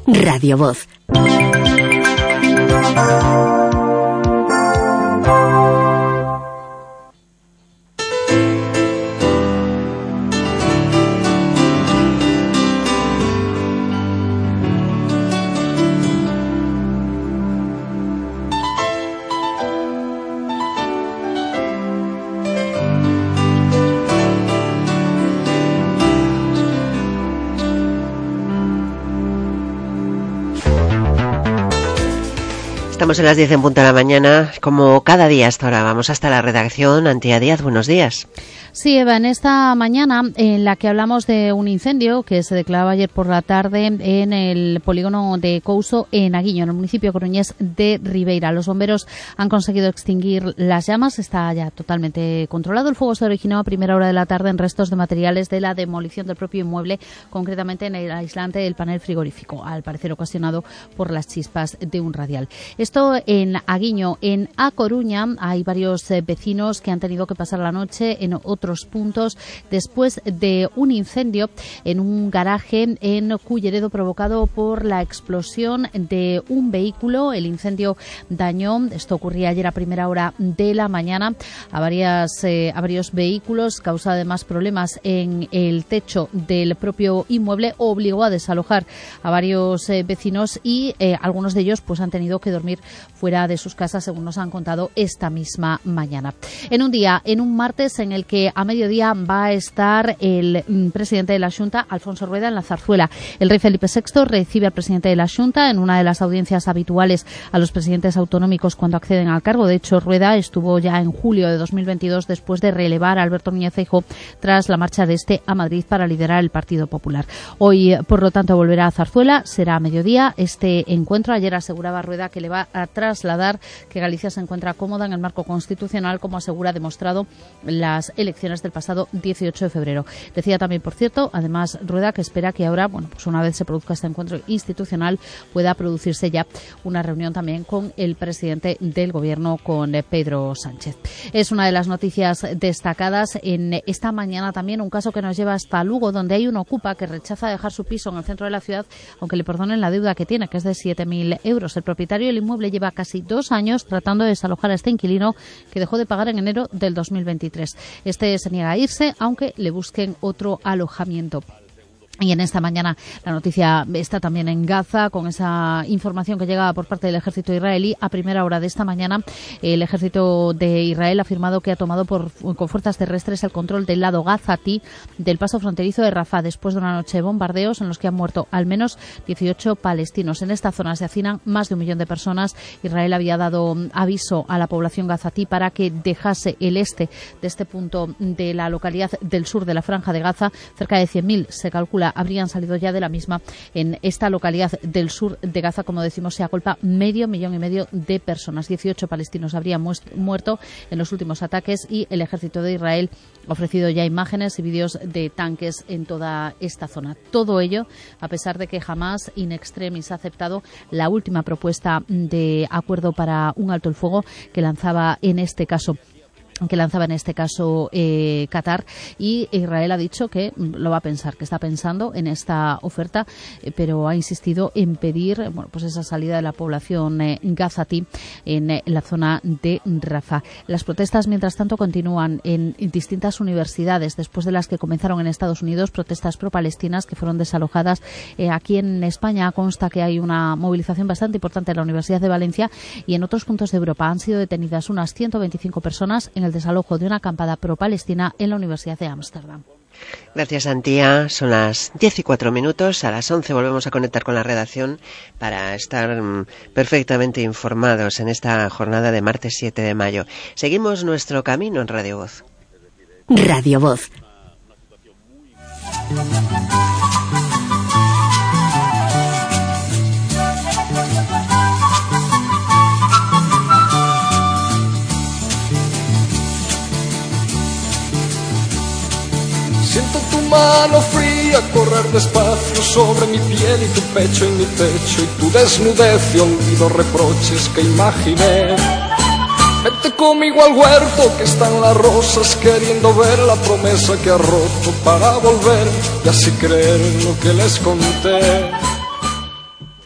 Radio Voz. Estamos en las 10 en punto de la mañana, como cada día hasta ahora. Vamos hasta la redacción. Antía Díaz, buenos días. Sí, Eva, en esta mañana en la que hablamos de un incendio que se declaraba ayer por la tarde en el polígono de Couso, en Aguiño, en el municipio coruñés de Ribeira. Los bomberos han conseguido extinguir las llamas, está ya totalmente controlado. El fuego se originó a primera hora de la tarde en restos de materiales de la demolición del propio inmueble, concretamente en el aislante del panel frigorífico, al parecer ocasionado por las chispas de un radial. Esto en Aguiño. En A Coruña hay varios vecinos que han tenido que pasar la noche en otros puntos después de un incendio en un garaje en Culleredo provocado por la explosión de un vehículo. El incendio dañó, esto ocurría ayer a primera hora de la mañana, a varios vehículos, causó además problemas en el techo del propio inmueble, obligó a desalojar a varios vecinos y algunos de ellos pues han tenido que dormir fuera de sus casas, según nos han contado esta misma mañana. En un martes en el que a mediodía va a estar el presidente de la Xunta, Alfonso Rueda, en la Zarzuela. El rey Felipe VI recibe al presidente de la Xunta en una de las audiencias habituales a los presidentes autonómicos cuando acceden al cargo. De hecho, Rueda estuvo ya en julio de 2022 después de relevar a Alberto Núñez Feijóo tras la marcha de este a Madrid para liderar el Partido Popular. Hoy, por lo tanto, volverá a Zarzuela, será a mediodía este encuentro. Ayer aseguraba Rueda que le va a trasladar que Galicia se encuentra cómoda en el marco constitucional, como asegura demostrado las elecciones del pasado 18 de febrero. Decía también, por cierto, además Rueda, que espera que ahora, pues una vez se produzca este encuentro institucional, pueda producirse ya una reunión también con el presidente del Gobierno, con Pedro Sánchez. Es una de las noticias destacadas en esta mañana también, un caso que nos lleva hasta Lugo, donde hay un ocupa que rechaza dejar su piso en el centro de la ciudad, aunque le perdonen la deuda que tiene, que es de 7.000 euros. El propietario del inmueble lleva casi 2 años tratando de desalojar a este inquilino que dejó de pagar en enero del 2023. Este se niega a irse, aunque le busquen otro alojamiento. Y en esta mañana la noticia está también en Gaza, con esa información que llega por parte del ejército israelí. A primera hora de esta mañana, el ejército de Israel ha afirmado que ha tomado con fuerzas terrestres el control del lado gazatí del paso fronterizo de Rafah, después de una noche de bombardeos en los que han muerto al menos 18 palestinos. En esta zona se hacinan más de 1 millón de personas. Israel había dado aviso a la población gazatí para que dejase el este de este punto de la localidad del sur de la Franja de Gaza. Cerca de 100.000 se calcula habrían salido ya de la misma. En esta localidad del sur de Gaza, como decimos, se agolpa 500.000 de personas. 18 palestinos habrían muerto en los últimos ataques y el ejército de Israel ha ofrecido ya imágenes y vídeos de tanques en toda esta zona. Todo ello a pesar de que Hamás in extremis ha aceptado la última propuesta de acuerdo para un alto el fuego que lanzaba en este caso Qatar, y Israel ha dicho que lo va a pensar, que está pensando en esta oferta, pero ha insistido en pedir pues esa salida de la población gazatí en la zona de Rafah. Las protestas, mientras tanto, continúan en distintas universidades, después de las que comenzaron en Estados Unidos, protestas pro-palestinas que fueron desalojadas. Aquí en España consta que hay una movilización bastante importante en la Universidad de Valencia, y en otros puntos de Europa han sido detenidas unas 125 personas en el desalojo de una acampada pro-palestina en la Universidad de Ámsterdam. Gracias, Antía. Son las 10:04. A las 11 volvemos a conectar con la redacción para estar perfectamente informados en esta jornada de martes 7 de mayo. Seguimos nuestro camino en Radio Voz. Radio Voz. Siento tu mano fría correr despacio sobre mi piel y tu pecho en mi pecho, y tu desnudez y olvido reproches que imaginé. Vete conmigo al huerto que están las rosas, queriendo ver la promesa que ha roto para volver y así creer lo que les conté.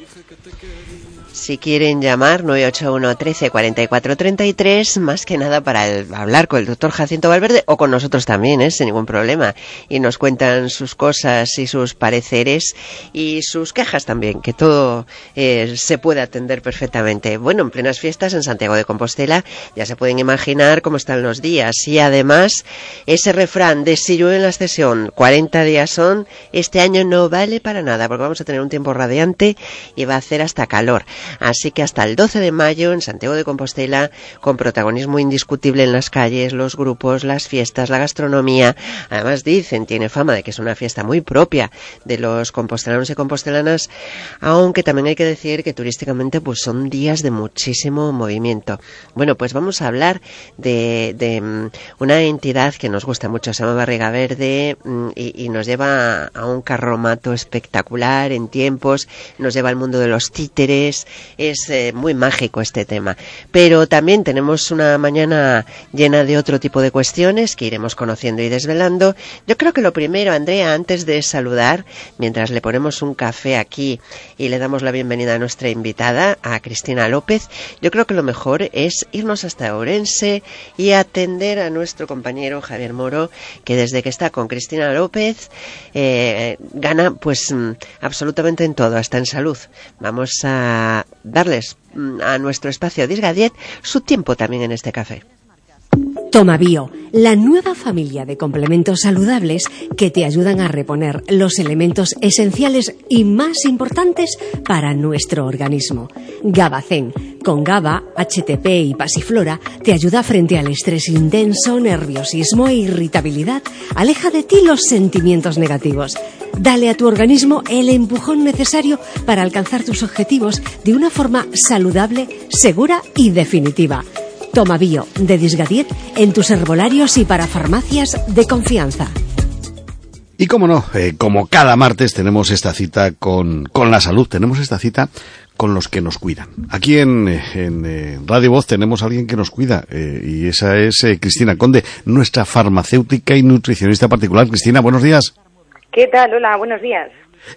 Si quieren llamar, 981 13 44 33, más que nada para hablar con el doctor Jacinto Valverde o con nosotros también, sin ningún problema. Y nos cuentan sus cosas y sus pareceres y sus quejas también, que todo se puede atender perfectamente. Bueno, en plenas fiestas en Santiago de Compostela ya se pueden imaginar cómo están los días. Y además, ese refrán de si llueve en la Ascensión, 40 días son, este año no vale para nada, porque vamos a tener un tiempo radiante y va a hacer hasta calor. Así que hasta el 12 de mayo en Santiago de Compostela, con protagonismo indiscutible en las calles, los grupos, las fiestas, la gastronomía. Además dicen, tiene fama de que es una fiesta muy propia de los compostelanos y compostelanas, aunque también hay que decir que turísticamente pues son días de muchísimo movimiento. Bueno, pues vamos a hablar de una entidad que nos gusta mucho, se llama Barriga Verde, y nos lleva a un carromato espectacular en tiempos, nos lleva al mundo de los títeres. Es muy mágico este tema, pero también tenemos una mañana llena de otro tipo de cuestiones que iremos conociendo y desvelando. Yo creo que lo primero, Andrea, antes de saludar, mientras le ponemos un café aquí y le damos la bienvenida a nuestra invitada, a Cristina López, yo creo que lo mejor es irnos hasta Ourense y atender a nuestro compañero Javier Moro, que desde que está con Cristina López gana pues absolutamente en todo, hasta en salud. Vamos a darles a nuestro espacio Disgadiet su tiempo también en este café. Tomabio, la nueva familia de complementos saludables que te ayudan a reponer los elementos esenciales y más importantes para nuestro organismo. Gabacén, con GABA, HTP y pasiflora, te ayuda frente al estrés intenso, nerviosismo e irritabilidad. Aleja de ti los sentimientos negativos. Dale a tu organismo el empujón necesario para alcanzar tus objetivos de una forma saludable, segura y definitiva. Toma Bio, de Disgadiet, en tus herbolarios y para farmacias de confianza. Y cómo no, como cada martes tenemos esta cita con la salud, tenemos esta cita con los que nos cuidan. Aquí en Radio Voz tenemos a alguien que nos cuida, y esa es Cristina Conde, nuestra farmacéutica y nutricionista particular. Cristina, buenos días. ¿Qué tal? Hola, buenos días.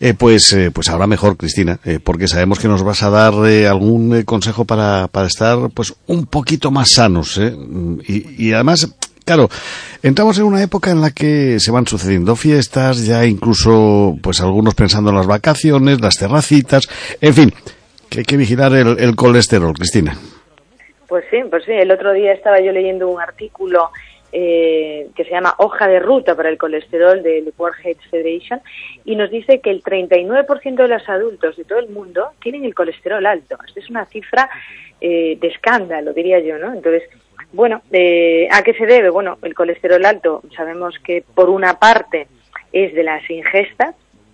Pues ahora mejor, Cristina, porque sabemos que nos vas a dar algún consejo para estar pues un poquito más sanos, y además, claro, entramos en una época en la que se van sucediendo fiestas, ya incluso pues algunos pensando en las vacaciones, las terracitas, en fin, que hay que vigilar el colesterol, Cristina. Pues sí, el otro día estaba yo leyendo un artículo que se llama Hoja de Ruta para el Colesterol de World Health Federation, y nos dice que el 39% de los adultos de todo el mundo tienen el colesterol alto. Esta es una cifra de escándalo, diría yo, ¿no? Entonces, bueno, ¿a qué se debe? Bueno, el colesterol alto sabemos que por una parte es de las ingestas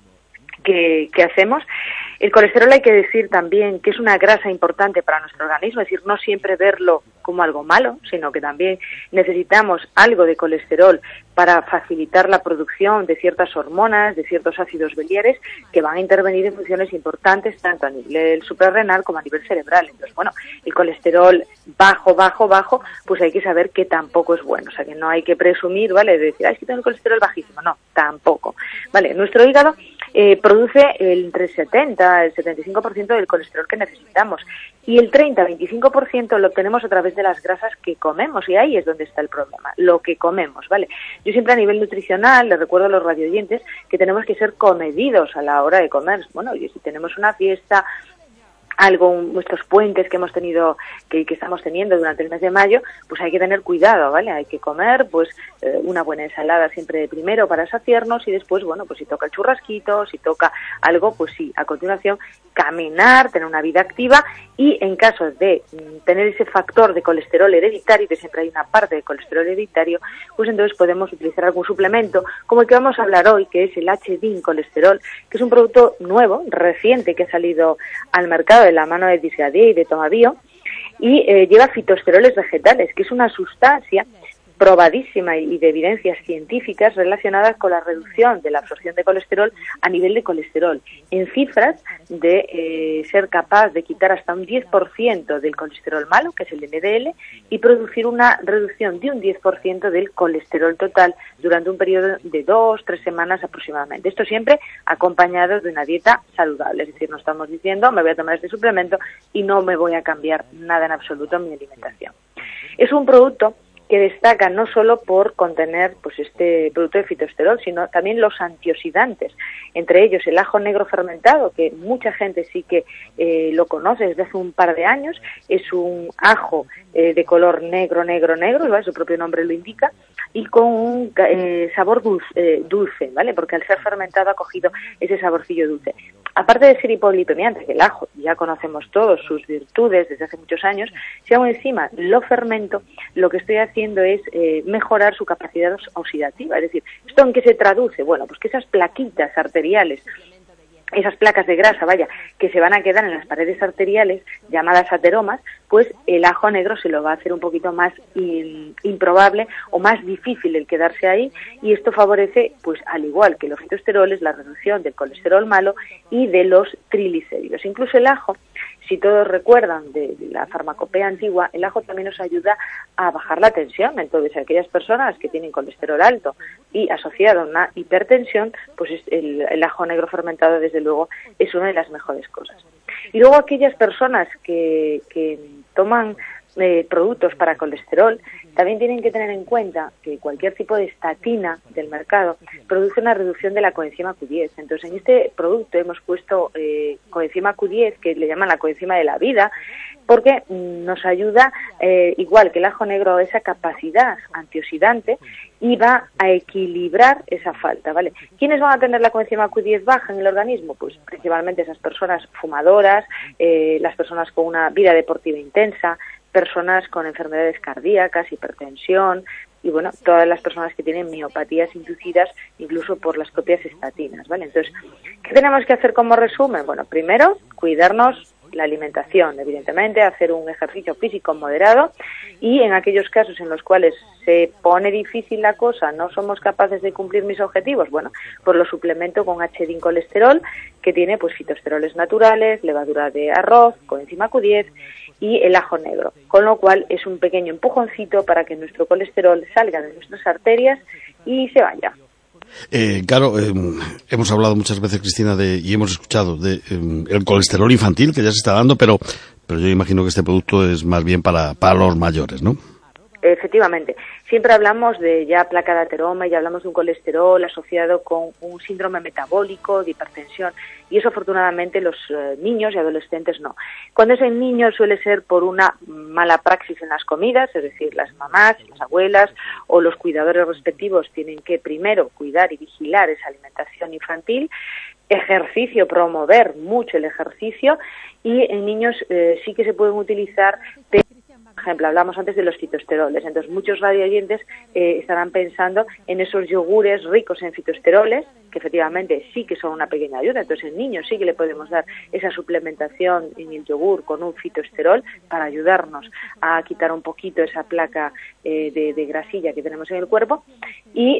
que hacemos. El colesterol, hay que decir también que es una grasa importante para nuestro organismo, es decir, no siempre verlo como algo malo, sino que también necesitamos algo de colesterol para facilitar la producción de ciertas hormonas, de ciertos ácidos biliares que van a intervenir en funciones importantes tanto a nivel suprarrenal como a nivel cerebral. Entonces, bueno, el colesterol bajo, pues hay que saber que tampoco es bueno. O sea, que no hay que presumir, ¿vale?, de decir, es que tengo el colesterol bajísimo. No, tampoco. Vale, nuestro hígado produce entre el 70 y el 75% del colesterol que necesitamos, y el 30-25% lo obtenemos a través de las grasas que comemos, y ahí es donde está el problema, lo que comemos, ¿vale? Yo siempre a nivel nutricional les recuerdo a los radioyentes que tenemos que ser comedidos a la hora de comer. Bueno, y si tenemos una fiesta, algo, nuestros puentes que hemos tenido, que estamos teniendo durante el mes de mayo, pues hay que tener cuidado, ¿vale? Hay que comer, pues, una buena ensalada siempre primero para saciarnos, y después, bueno, pues si toca el churrasquito, si toca algo, pues sí, a continuación, caminar, tener una vida activa, y en caso de tener ese factor de colesterol hereditario, que siempre hay una parte de colesterol hereditario, pues entonces podemos utilizar algún suplemento, como el que vamos a hablar hoy, que es el H-Din Colesterol, que es un producto nuevo, reciente, que ha salido al mercado de la mano de Disgadiet y de Tomabio, y lleva fitoesteroles vegetales, que es una sustancia probadísima y de evidencias científicas relacionadas con la reducción de la absorción de colesterol a nivel de colesterol, en cifras de ser capaz de quitar hasta un 10% del colesterol malo, que es el LDL, y producir una reducción de un 10% del colesterol total durante un periodo de 2-3 semanas aproximadamente. Esto siempre acompañado de una dieta saludable, es decir, no estamos diciendo me voy a tomar este suplemento y no me voy a cambiar nada en absoluto en mi alimentación. Es un producto que destaca no solo por contener pues este producto de fitoesterol, sino también los antioxidantes, entre ellos el ajo negro fermentado, que mucha gente sí que lo conoce desde hace un par de años. Es un ajo de color negro, ¿vale? Su propio nombre lo indica, y con un sabor dulce, ¿vale? Porque al ser fermentado ha cogido ese saborcillo dulce. Aparte de ser hipolipemiante, que el ajo ya conocemos todos sus virtudes desde hace muchos años, si aún encima lo fermento, lo que estoy haciendo es mejorar su capacidad oxidativa. Es decir, ¿esto en qué se traduce? Bueno, pues que esas plaquitas arteriales, esas placas de grasa, que se van a quedar en las paredes arteriales, llamadas ateromas, pues el ajo negro se lo va a hacer un poquito más improbable o más difícil el quedarse ahí, y esto favorece, pues al igual que los fitoesteroles, la reducción del colesterol malo y de los triglicéridos. Incluso el ajo, si todos recuerdan de la farmacopea antigua, el ajo también nos ayuda a bajar la tensión. Entonces, aquellas personas que tienen colesterol alto y asociado a una hipertensión, pues el ajo negro fermentado, desde luego, es una de las mejores cosas. Y luego aquellas personas que toman productos para colesterol, también tienen que tener en cuenta que cualquier tipo de estatina del mercado produce una reducción de la coenzima Q10. Entonces, en este producto hemos puesto coenzima Q10, que le llaman la coenzima de la vida, porque nos ayuda, igual que el ajo negro, esa capacidad antioxidante, y va a equilibrar esa falta, ¿vale? ¿Quiénes van a tener la coenzima Q10 baja en el organismo? Pues principalmente esas personas fumadoras, las personas con una vida deportiva intensa, personas con enfermedades cardíacas, hipertensión y, bueno, todas las personas que tienen miopatías inducidas incluso por las propias estatinas, ¿vale? Entonces, ¿qué tenemos que hacer como resumen? Bueno, primero, cuidarnos la alimentación, evidentemente, hacer un ejercicio físico moderado, y en aquellos casos en los cuales se pone difícil la cosa, no somos capaces de cumplir mis objetivos, bueno, pues lo suplemento con H-dincolesterol, que tiene pues fitoesteroles naturales, levadura de arroz, coenzima Q10 y el ajo negro, con lo cual es un pequeño empujoncito para que nuestro colesterol salga de nuestras arterias y se vaya. Claro, hemos hablado muchas veces, Cristina, y hemos escuchado de el colesterol infantil que ya se está dando, pero yo imagino que este producto es más bien para los mayores, ¿no? Efectivamente. Siempre hablamos de ya placa de ateroma y hablamos de un colesterol asociado con un síndrome metabólico, de hipertensión, y eso afortunadamente los niños y adolescentes no. Cuando es en niños suele ser por una mala praxis en las comidas, es decir, las mamás, las abuelas o los cuidadores respectivos tienen que primero cuidar y vigilar esa alimentación infantil, ejercicio, promover mucho el ejercicio, y en niños sí que se pueden utilizar. Por ejemplo, hablamos antes de los fitoesteroles, entonces muchos radioyentes estarán pensando en esos yogures ricos en fitoesteroles, que efectivamente sí que son una pequeña ayuda. Entonces en niños sí que le podemos dar esa suplementación en el yogur con un fitoesterol para ayudarnos a quitar un poquito esa placa de grasilla que tenemos en el cuerpo, y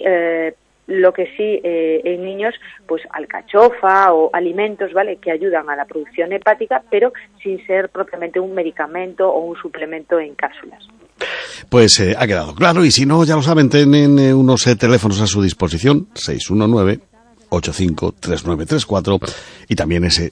lo que sí, en niños, pues alcachofa o alimentos, ¿vale?, que ayudan a la producción hepática, pero sin ser propiamente un medicamento o un suplemento en cápsulas. Pues ha quedado claro, y si no, ya lo saben, tienen unos teléfonos a su disposición, 619-853934, y también ese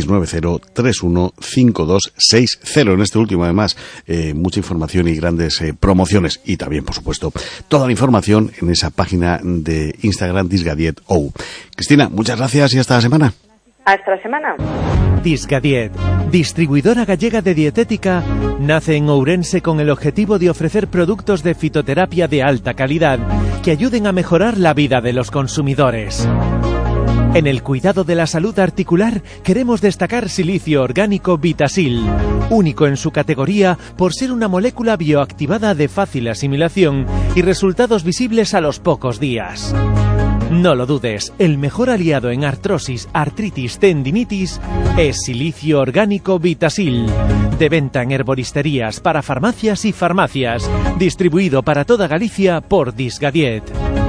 690-315260. En este último, además, mucha información y grandes promociones, y también, por supuesto, toda la información en esa página de Instagram Disgadiet.ou. Cristina, muchas gracias y hasta la semana. Hasta la semana. Disgadiet, distribuidora gallega de dietética, nace en Ourense con el objetivo de ofrecer productos de fitoterapia de alta calidad que ayuden a mejorar la vida de los consumidores. En el cuidado de la salud articular queremos destacar Silicio Orgánico Vitasil, único en su categoría por ser una molécula bioactivada de fácil asimilación y resultados visibles a los pocos días. No lo dudes, el mejor aliado en artrosis, artritis, tendinitis es Silicio Orgánico Vitasil. De venta en herboristerías, para farmacias y farmacias. Distribuido para toda Galicia por Disgadiet.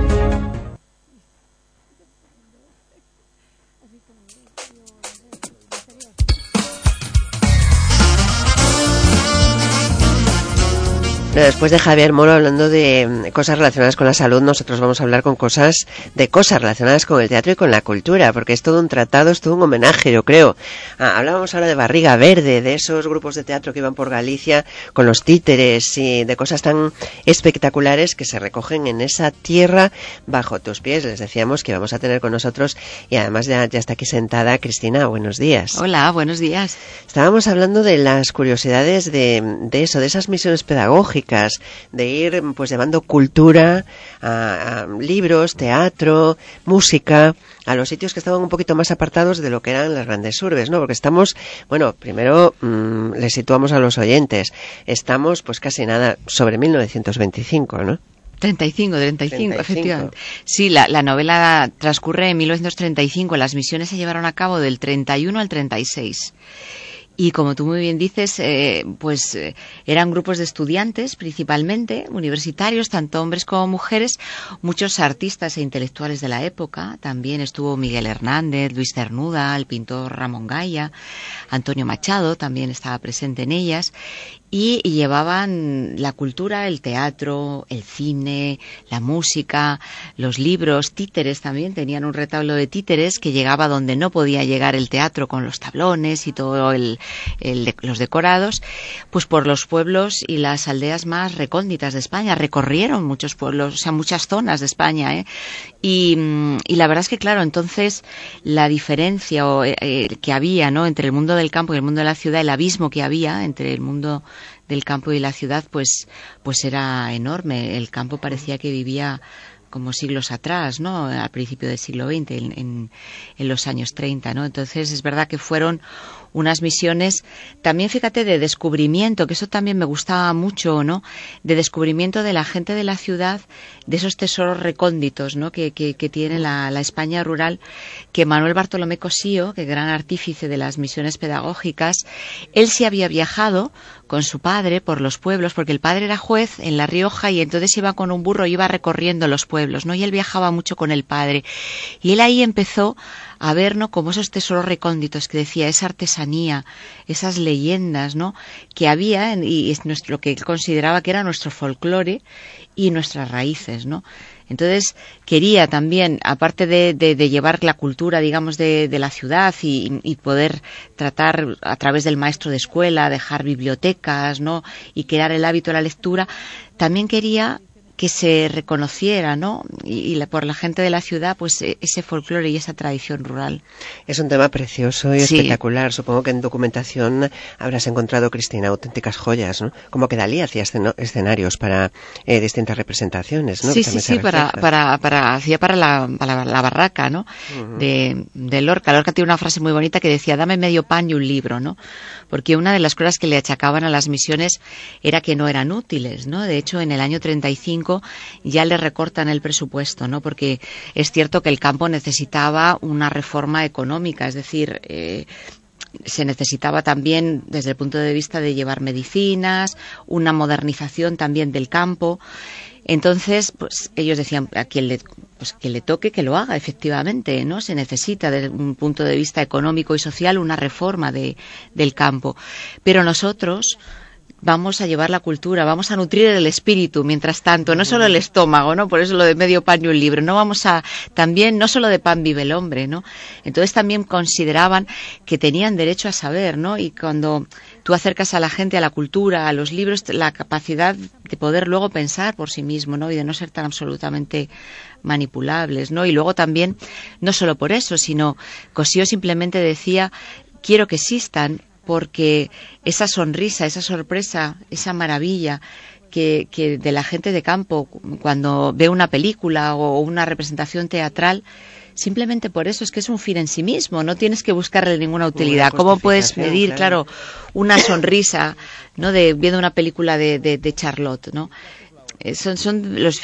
Después de Javier Moro hablando de cosas relacionadas con la salud, nosotros vamos a hablar con cosas relacionadas con el teatro y con la cultura, porque es todo un tratado, es todo un homenaje, yo creo. Hablábamos ahora de Barriga Verde, de esos grupos de teatro que iban por Galicia con los títeres y de cosas tan espectaculares que se recogen en esa tierra bajo tus pies. Les decíamos que vamos a tener con nosotros, y además ya está aquí sentada Cristina. Buenos días. Hola, buenos días. Estábamos hablando de las curiosidades de eso, de esas misiones pedagógicas, de ir pues llevando cultura a libros, teatro, música, a los sitios que estaban un poquito más apartados de lo que eran las grandes urbes, ¿no? Porque estamos, bueno, primero les situamos a los oyentes, estamos pues casi nada sobre 1925, ¿no? 35, efectivamente. Sí, la novela transcurre en 1935, las misiones se llevaron a cabo del 31 al 36. Y como tú muy bien dices, eran grupos de estudiantes, principalmente, universitarios, tanto hombres como mujeres, muchos artistas e intelectuales de la época. También estuvo Miguel Hernández, Luis Cernuda, el pintor Ramón Gaya, Antonio Machado también estaba presente en ellas. Y llevaban la cultura, el teatro, el cine, la música, los libros, títeres también. Tenían un retablo de títeres que llegaba donde no podía llegar el teatro, con los tablones y todo los decorados, pues por los pueblos y las aldeas más recónditas de España. Recorrieron muchos pueblos, o sea, muchas zonas de España, ¿eh? Y la verdad es que, claro, entonces la diferencia que había, ¿no?, entre el mundo del campo y el mundo de la ciudad, el abismo que había entre el mundo del campo y la ciudad, pues era enorme. El campo parecía que vivía como siglos atrás, ¿no?, al principio del siglo XX, en los años 30, ¿no? Entonces es verdad que fueron unas misiones también, fíjate, de descubrimiento, que eso también me gustaba mucho, ¿no?, de descubrimiento de la gente de la ciudad, de esos tesoros recónditos, ¿no?, que tiene la España rural, que Manuel Bartolomé Cosío, que gran artífice de las misiones pedagógicas, él sí había viajado con su padre por los pueblos, porque el padre era juez en La Rioja y entonces iba con un burro, iba recorriendo los pueblos, ¿no?, y él viajaba mucho con el padre. Y él ahí empezó a ver, ¿no?, como esos tesoros recónditos que decía, esa artesanía, esas leyendas, ¿no?, que había, y es lo que él consideraba que era nuestro folclore y nuestras raíces, ¿no? Entonces quería también, aparte de llevar la cultura, digamos, de la ciudad y poder tratar a través del maestro de escuela, dejar bibliotecas, ¿no?, y crear el hábito de la lectura, también quería que se reconociera, ¿no?, y por la gente de la ciudad, pues ese folclore y esa tradición rural. Es un tema precioso y espectacular. Supongo que en documentación habrás encontrado, Cristina, auténticas joyas, ¿no? Como que Dalí hacía escenarios para distintas representaciones, ¿no? Sí, para la barraca, ¿no? Uh-huh. de Lorca. Lorca tiene una frase muy bonita que decía, dame medio pan y un libro, ¿no? Porque una de las cosas que le achacaban a las misiones era que no eran útiles, ¿no? De hecho, en el año 35 ya le recortan el presupuesto, ¿no? Porque es cierto que el campo necesitaba una reforma económica, es decir, se necesitaba también desde el punto de vista de llevar medicinas, una modernización también del campo. Entonces, pues ellos decían, a quien le toque que lo haga, efectivamente, ¿no? Se necesita desde un punto de vista económico y social una reforma del campo. Pero nosotros vamos a llevar la cultura, vamos a nutrir el espíritu mientras tanto, no solo el estómago, ¿no? Por eso lo de medio pan y un libro, no vamos a, también, no solo de pan vive el hombre, ¿no? Entonces también consideraban que tenían derecho a saber, ¿no? Y cuando tú acercas a la gente a la cultura, a los libros, la capacidad de poder luego pensar por sí mismo, ¿no? Y de no ser tan absolutamente manipulables, ¿no? Y luego también, no solo por eso, sino Cosío simplemente decía, quiero que existan, porque esa sonrisa, esa sorpresa, esa maravilla que de la gente de campo cuando ve una película o una representación teatral, simplemente por eso es que es un fin en sí mismo, no tienes que buscarle ninguna utilidad. ¿Cómo puedes medir, claro, una sonrisa, ¿no?, viendo una película de Charlotte, ¿no? son los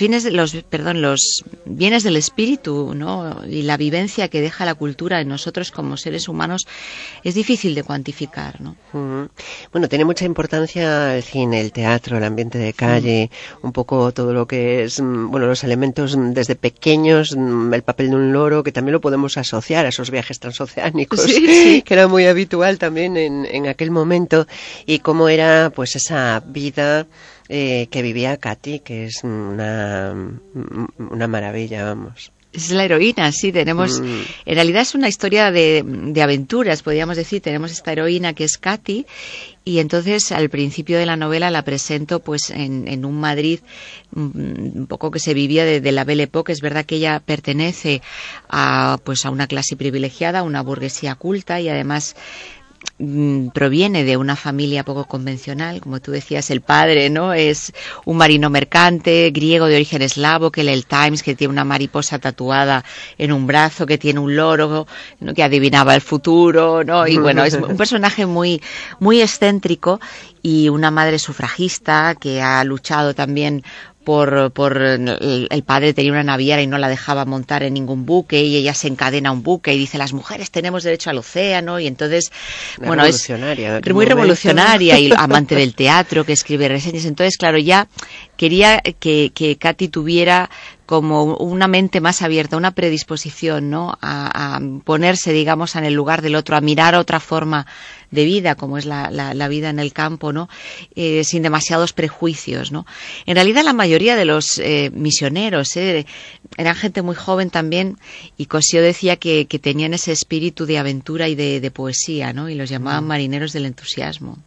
bienes del espíritu, ¿no? Y la vivencia que deja la cultura en nosotros como seres humanos es difícil de cuantificar, ¿no? Bueno, tiene mucha importancia el cine, el teatro, el ambiente de calle, un poco todo lo que es, bueno, los elementos desde pequeños, el papel de un loro, que también lo podemos asociar a esos viajes transoceánicos, que era muy habitual también en aquel momento, y cómo era pues esa vida que vivía Katy, que es una maravilla, vamos. Es la heroína, sí, tenemos... En realidad es una historia de aventuras, podríamos decir. Tenemos esta heroína que es Katy, y entonces al principio de la novela la presento pues en un Madrid un poco que se vivía de la Belle Époque. Es verdad que ella pertenece a una clase privilegiada, a una burguesía culta, y además proviene de una familia poco convencional, como tú decías. El padre, ¿no?, es un marino mercante griego de origen eslavo que lee el Times, que tiene una mariposa tatuada en un brazo, que tiene un loro, ¿no?, que adivinaba el futuro, ¿no? Y bueno, es un personaje muy muy excéntrico, y una madre sufragista que ha luchado también por el padre tenía una naviera y no la dejaba montar en ningún buque, y ella se encadena a un buque y dice: las mujeres tenemos derecho al océano. Y entonces, bueno, es muy revolucionaria, y amante del teatro, que escribe reseñas. Entonces, claro, ya quería que Katy tuviera como una mente más abierta, una predisposición, ¿no?, a ponerse, digamos, en el lugar del otro, a mirar otra forma de vida, como es la vida en el campo, ¿no?, sin demasiados prejuicios, ¿no? En realidad la mayoría de los misioneros eran gente muy joven también, y Cosío decía que tenían ese espíritu de aventura y de poesía, ¿no?, y los llamaban marineros del entusiasmo.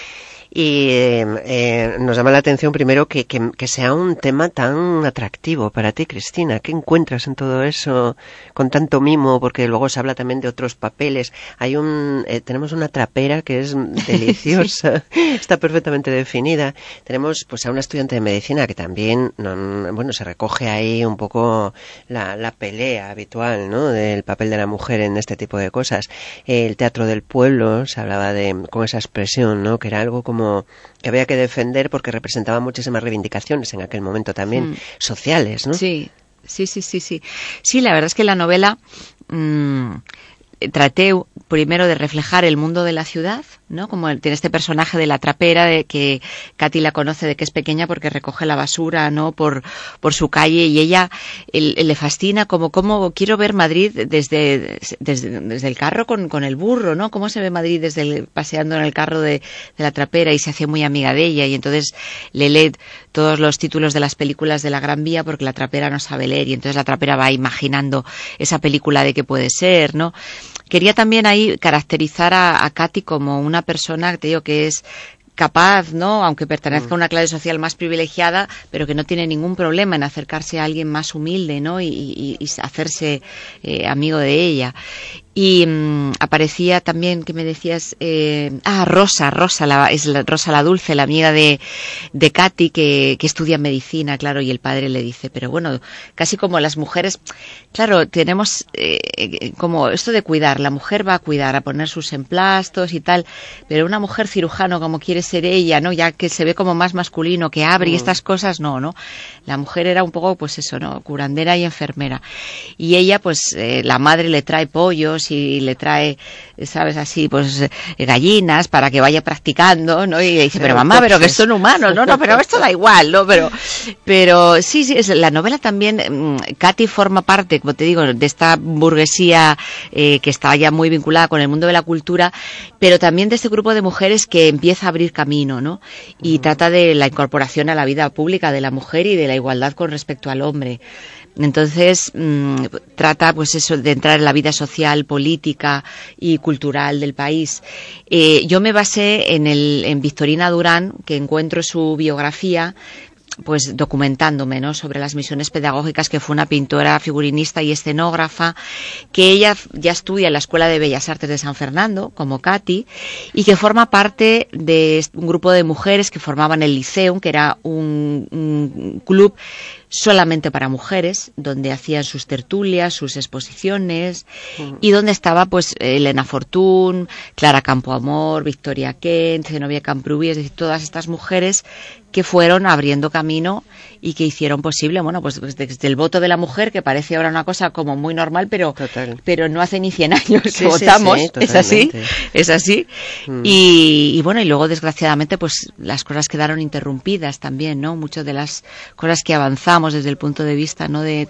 Y nos llama la atención primero que sea un tema tan atractivo para ti, Cristina. ¿Qué encuentras en todo eso con tanto mimo? Porque luego se habla también de otros papeles. Tenemos una trapera que es deliciosa, está perfectamente definida. Tenemos pues a una estudiante de medicina que también, se recoge ahí un poco la pelea habitual, ¿no?, del papel de la mujer en este tipo de cosas. El teatro del pueblo, se hablaba con esa expresión, ¿no?, que era algo como que había que defender porque representaba muchísimas reivindicaciones en aquel momento también sociales, ¿no? Sí, la verdad es que la novela traté primero de reflejar el mundo de la ciudad, ¿no? Como tiene este personaje de la trapera, de que Katy la conoce de que es pequeña porque recoge la basura, ¿no?, por su calle, y ella le fascina como quiero ver Madrid desde el carro con el burro, ¿no? Cómo se ve Madrid paseando en el carro de la trapera, y se hace muy amiga de ella, y entonces le lee todos los títulos de las películas de la Gran Vía porque la trapera no sabe leer, y entonces la trapera va imaginando esa película de qué puede ser, ¿no? Quería también ahí caracterizar a Katy como una persona, te digo, que es capaz, ¿no?, aunque pertenezca a una clase social más privilegiada, pero que no tiene ningún problema en acercarse a alguien más humilde, ¿no?, y hacerse amigo de ella. Y aparecía también, que me decías, Rosa la Dulce, la amiga de Katy, que estudia medicina, claro, y el padre le dice: pero bueno, casi como las mujeres, claro, tenemos como esto de cuidar, la mujer va a cuidar, a poner sus emplastos y tal, pero una mujer cirujano como quiere ser ella, ¿no?, ya que se ve como más masculino, que abre y estas cosas, no, la mujer era un poco, pues eso, ¿no?, curandera y enfermera, y ella, pues la madre le trae pollos y le trae, ¿sabes?, así, pues gallinas para que vaya practicando, ¿no? Y dice: pero mamá, pero que son humanos, no, pero esto da igual, ¿no? Pero sí, la novela también, Katy forma parte, como te digo, de esta burguesía que está ya muy vinculada con el mundo de la cultura, pero también de este grupo de mujeres que empieza a abrir camino, ¿no? Y trata de la incorporación a la vida pública de la mujer y de la igualdad con respecto al hombre. Entonces trata, pues eso, de entrar en la vida social, política y cultural del país. Yo me basé en Victorina Durán, que encuentro su biografía, pues documentándome, ¿no?, sobre las misiones pedagógicas, que fue una pintora, figurinista y escenógrafa, que ella ya estudia en la Escuela de Bellas Artes de San Fernando, como Katy, y que forma parte de un grupo de mujeres que formaban el Liceum, que era un club solamente para mujeres, donde hacían sus tertulias, sus exposiciones, y donde estaba pues Elena Fortún, Clara Campoamor, Victoria Kent, Zenobia Camprubí, es decir, todas estas mujeres que fueron abriendo camino y que hicieron posible, bueno, pues desde el voto de la mujer, que parece ahora una cosa como muy normal, pero no hace ni 100 años que votamos, es así. Y bueno, y luego desgraciadamente pues las cosas quedaron interrumpidas también, ¿no? Muchas de las cosas que avanzamos desde el punto de vista, ¿no?, de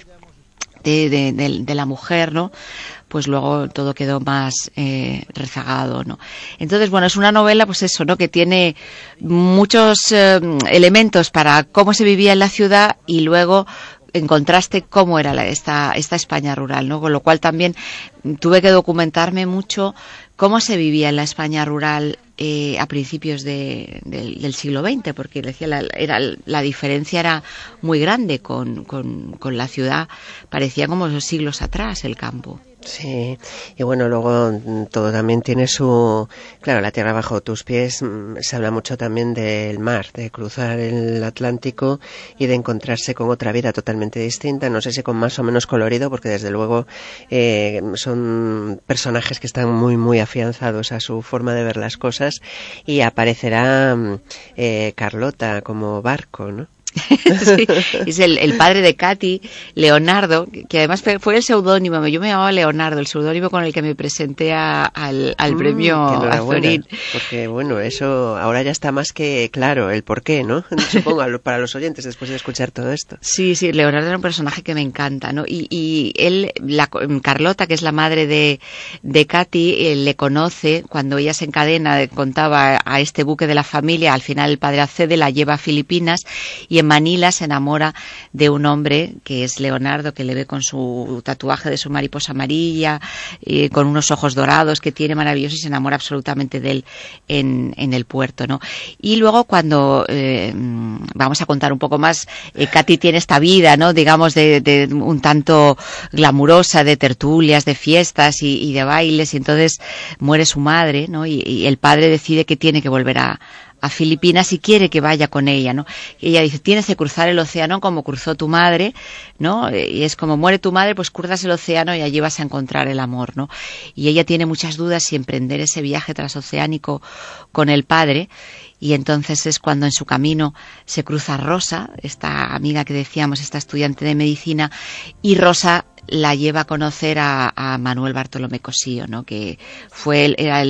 la mujer, ¿no?, pues luego todo quedó más rezagado, ¿no? Entonces, bueno, es una novela, pues eso, ¿no?, que tiene muchos elementos para cómo se vivía en la ciudad y luego en contraste cómo era esta España rural, ¿no? Con lo cual también tuve que documentarme mucho cómo se vivía en la España rural a principios del siglo XX, porque decía la diferencia era muy grande con la ciudad, parecía como los siglos atrás el campo. Sí, y bueno, luego todo también tiene claro, la tierra bajo tus pies, se habla mucho también del mar, de cruzar el Atlántico y de encontrarse con otra vida totalmente distinta, no sé si con más o menos colorido, porque desde luego son personajes que están muy, muy afianzados a su forma de ver las cosas, y aparecerá Carlota como barco, ¿no? Sí, es el padre de Katy, Leonardo, que además fue el seudónimo, yo me llamaba Leonardo, el seudónimo con el que me presenté al premio Azorín. Porque bueno, eso ahora ya está más que claro, el porqué, ¿no? Supongo para los oyentes después de escuchar todo esto. Sí, Leonardo era un personaje que me encanta, ¿no? Y él, Carlota, que es la madre de Katy, le conoce cuando ella se encadena, contaba a este buque de la familia, al final el padre accede, la lleva a Filipinas y en Manila se enamora de un hombre que es Leonardo, que le ve con su tatuaje de su mariposa amarilla, con unos ojos dorados que tiene maravillosos, y se enamora absolutamente de él en el puerto, ¿no? Y luego cuando vamos a contar un poco más, Katy tiene esta vida, ¿no?, digamos de un tanto glamurosa, de tertulias, de fiestas y de bailes, y entonces muere su madre, ¿no? Y el padre decide que tiene que volver a Filipinas y quiere que vaya con ella, ¿no? Y ella dice, tienes que cruzar el océano como cruzó tu madre, ¿no? Y es como muere tu madre, pues cruzas el océano y allí vas a encontrar el amor, ¿no? Y ella tiene muchas dudas si emprender ese viaje transoceánico con el padre, y entonces es cuando en su camino se cruza Rosa, esta amiga que decíamos, esta estudiante de medicina, y Rosa la lleva a conocer a Manuel Bartolomé Cosío, ¿no?, que era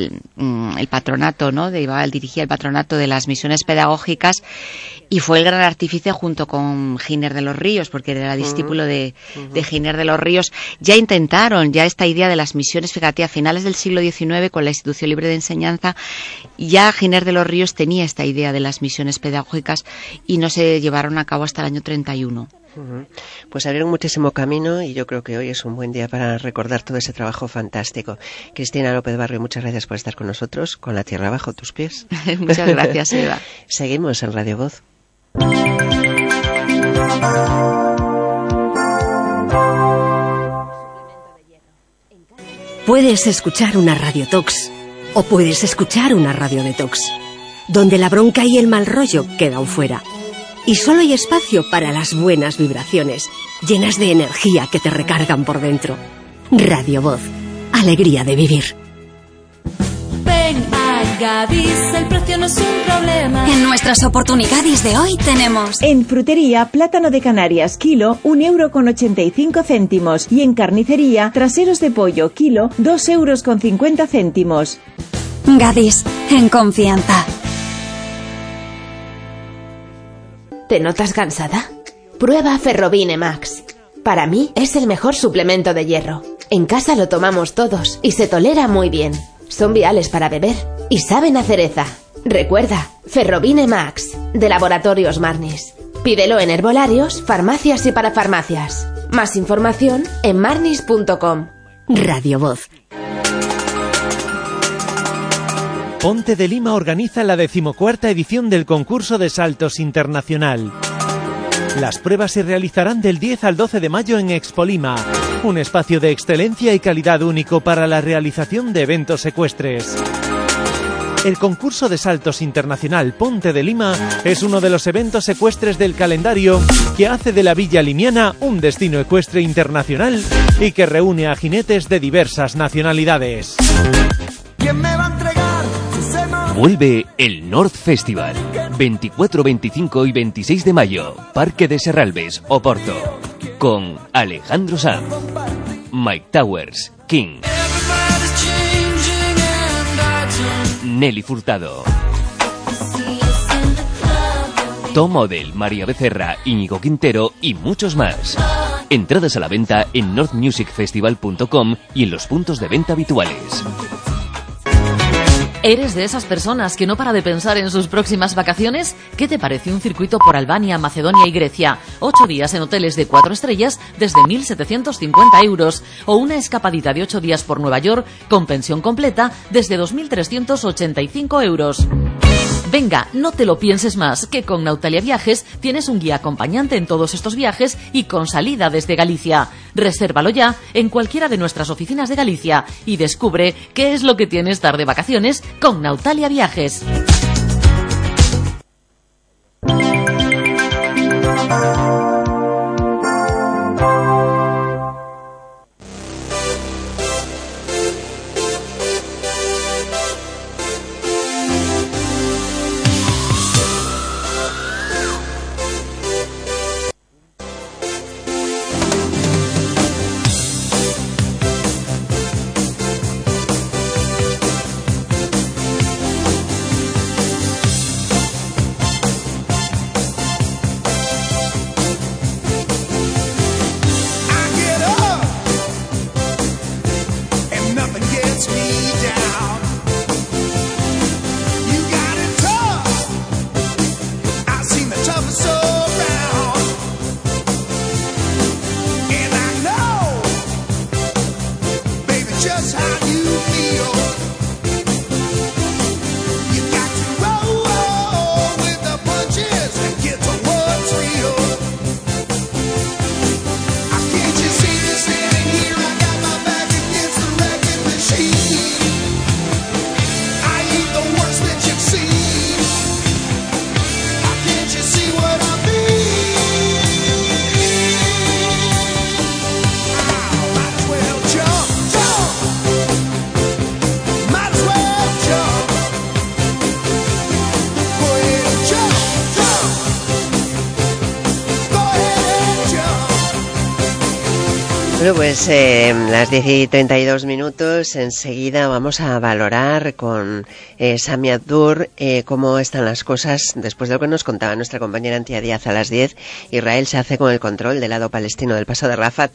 el patronato, ¿no?, dirigía el patronato de las misiones pedagógicas, y fue el gran artífice junto con Giner de los Ríos, porque era discípulo de Giner de los Ríos. Ya intentaron esta idea de las misiones, fíjate, a finales del siglo XIX, con la Institución Libre de Enseñanza, ya Giner de los Ríos tenía esta idea de las misiones pedagógicas y no se llevaron a cabo hasta el año 31. Pues abrieron muchísimo camino y yo creo que hoy es un buen día para recordar todo ese trabajo fantástico. Cristina López Barrio, muchas gracias por estar con nosotros, con la tierra bajo tus pies. Muchas gracias, Eva. Seguimos en Radio Voz. Puedes escuchar una Radio Tox o puedes escuchar una Radio Detox, donde la bronca y el mal rollo quedan fuera. Y solo hay espacio para las buenas vibraciones, llenas de energía que te recargan por dentro. Radio Voz, alegría de vivir. Ven a Gadis, el precio no es un problema. En nuestras oportunidades de hoy tenemos... En frutería, plátano de Canarias, kilo, 1,85 €. Y en carnicería, traseros de pollo, kilo, 2,50 €. Gadis, en confianza. ¿Te notas cansada? Prueba Ferrobine Max. Para mí es el mejor suplemento de hierro. En casa lo tomamos todos y se tolera muy bien. Son viales para beber y saben a cereza. Recuerda, Ferrobine Max, de Laboratorios Marnis. Pídelo en herbolarios, farmacias y parafarmacias. Más información en marnis.com. Radio Voz. Ponte de Lima organiza la 14ª edición del concurso de saltos internacional. Las pruebas se realizarán del 10 al 12 de mayo en Expo Lima, un espacio de excelencia y calidad único para la realización de eventos ecuestres. El concurso de saltos internacional Ponte de Lima es uno de los eventos ecuestres del calendario que hace de la Villa Limiana un destino ecuestre internacional y que reúne a jinetes de diversas nacionalidades. Vuelve el North Festival, 24, 25 y 26 de mayo, Parque de Serralbes, Oporto, con Alejandro Sanz, Mike Towers, King, Nelly Furtado, Tom Odell, María Becerra, Íñigo Quintero y muchos más. Entradas a la venta en northmusicfestival.com y en los puntos de venta habituales. ¿Eres de esas personas que no para de pensar en sus próximas vacaciones? ¿Qué te parece un circuito por Albania, Macedonia y Grecia? 8 días en hoteles de 4 estrellas desde 1.750 euros. O una escapadita de 8 días por Nueva York con pensión completa desde 2.385 euros. Venga, no te lo pienses más, que con Nautalia Viajes tienes un guía acompañante en todos estos viajes y con salida desde Galicia. Resérvalo ya en cualquiera de nuestras oficinas de Galicia y descubre qué es lo que tiene estar de vacaciones con Nautalia Viajes. Bueno, pues las 10:32, enseguida vamos a valorar con Sami Abdur cómo están las cosas después de lo que nos contaba nuestra compañera Antía Díaz a las 10. Israel se hace con el control del lado palestino del paso de Rafat.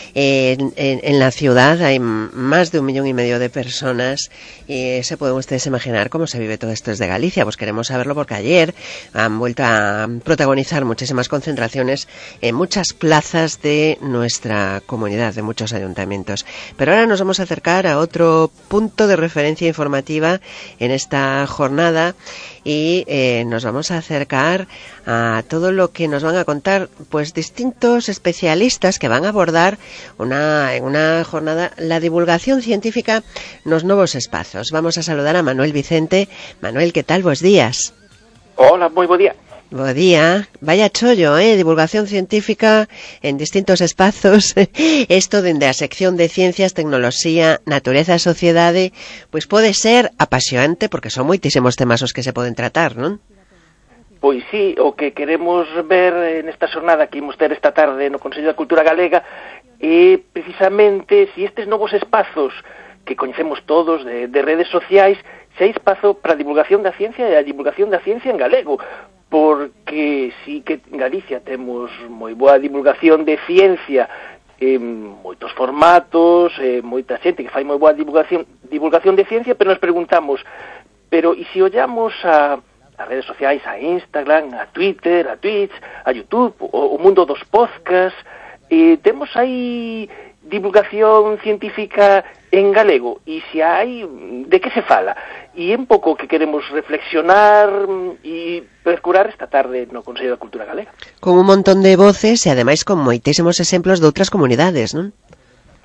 En la ciudad hay más de 1,5 millones de personas y se pueden ustedes imaginar cómo se vive todo esto desde Galicia. Pues queremos saberlo porque ayer han vuelto a protagonizar muchísimas concentraciones en muchas plazas de nuestra comunidad, de muchos ayuntamientos. Pero ahora nos vamos a acercar a otro punto de referencia informativa en esta jornada y nos vamos a acercar a todo lo que nos van a contar pues distintos especialistas que van a abordar en una jornada la divulgación científica nos nuevos espacios. Vamos a saludar a Manuel Vicente. Manuel, ¿qué tal? Buenos días. Hola, muy buen día. Bo día, vaya chollo, divulgación científica en distintos espazos, esto dende a sección de Ciencias, Tecnoloxía, Natureza e Sociedade, pois pode ser apasionante porque son moitísimos temas os que se poden tratar, non? Pois sí, o que queremos ver nesta xornada que imos ter esta tarde no Consello da Cultura Galega é precisamente si estes novos espazos que coñecemos todos de redes sociais se hai espazo para a divulgación da ciencia e a divulgación da ciencia en galego, porque sí que en Galicia temos moi boa divulgación de ciencia en moitos formatos, moita xente que fai moi boa divulgación de ciencia, pero nos preguntamos, pero e se ollamos a redes sociais, a Instagram, a Twitter, a Twitch, a YouTube, o mundo dos podcasts, temos aí divulgación científica en galego, e se hai, de que se fala? E é un pouco que queremos reflexionar e percurar esta tarde no Consello da Cultura Galega. Con un montón de voces e ademais con moitísimos exemplos de outras comunidades, non?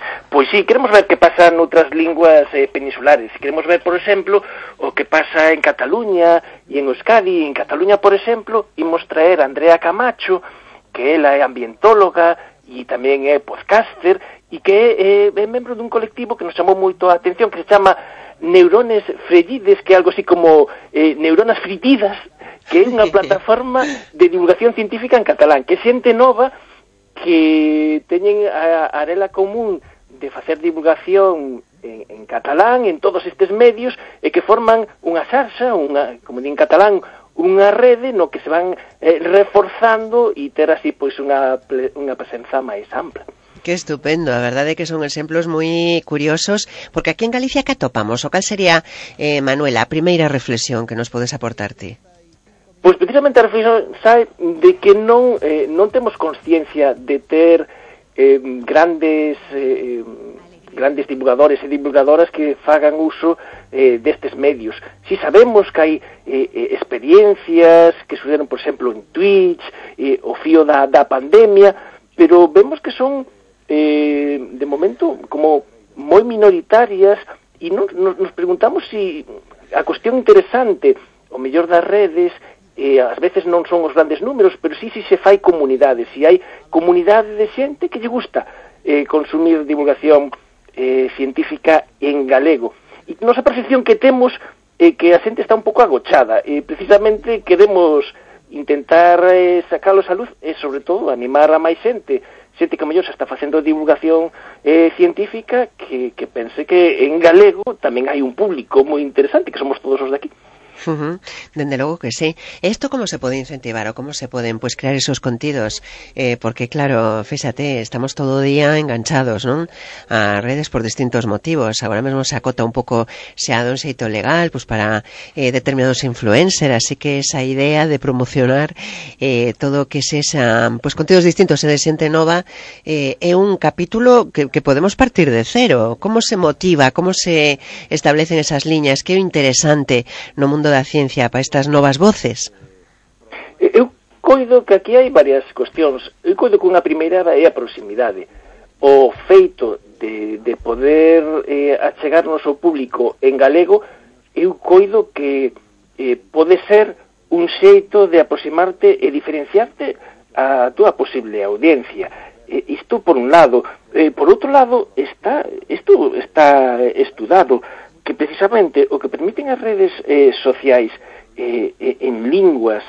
Pois sí, queremos ver que pasa noutras linguas peninsulares. Queremos ver, por exemplo, o que pasa en Cataluña e en Euskadi. En Cataluña, por exemplo, imos traer a Andrea Camacho, que ela é ambientóloga e tamén é podcaster, e que é membro dun colectivo que nos chamou moito a atención, que se chama Neurones Fregides, que é algo así como neuronas fritidas, que é unha plataforma de divulgación científica en catalán, que é xente nova que teñen a arela común de facer divulgación en catalán, en todos estes medios, e que forman unha xarxa, como din en catalán, unha rede no que se van reforzando e ter así pois unha presenza máis ampla. Qué estupendo, a verdade é que son exemplos moi curiosos, porque aquí en Galicia que atopamos, o cal sería, Manuela, a primeira reflexión que nos podes aportar ti? Pois precisamente a reflexión sae de que non temos consciencia de ter grandes divulgadores e divulgadoras que fagan uso destes medios. Si sabemos que hai experiencias que sucederon, por exemplo, en Twitch, o fío da pandemia, pero vemos que son de momento como moi minoritarias e nos preguntamos si a cuestión interesante, o mellor das redes, ás veces non son os grandes números, pero si se fai comunidade, si hai comunidade de xente que lle gusta consumir divulgación científica en galego. E nosa percepción que temos é que a xente está un pouco agochada, e precisamente queremos intentar sacalos a luz e, sobre todo, animar a máis xente que mellor se está facendo divulgación científica, que pense que en galego tamén hai un público moi interesante, que somos todos os de aquí. Dende logo que sí. Esto como se pode incentivar ou como se poden crear esos contidos? Porque claro, fíxate, estamos todo o día enganchados, non? A redes por distintos motivos. Agora mesmo se acota un pouco xa dun xeito legal, para determinados influencers, así que esa idea de promocionar todo o que sexan contidos distintos e de xente nova é un capítulo que podemos partir de cero. Como se motiva, como se establecen esas liñas? Que é interesante no mundo da ciencia para estas novas voces? Eu coido que aquí hai varias cuestións. Eu coido que unha primeira é a proximidade. O feito de poder achegarnos ao público en galego, eu coido que pode ser un xeito de aproximarte e diferenciarte a túa posible audiencia. Isto por un lado. Por outro lado, isto está estudado, que precisamente o que permiten as redes sociais en linguas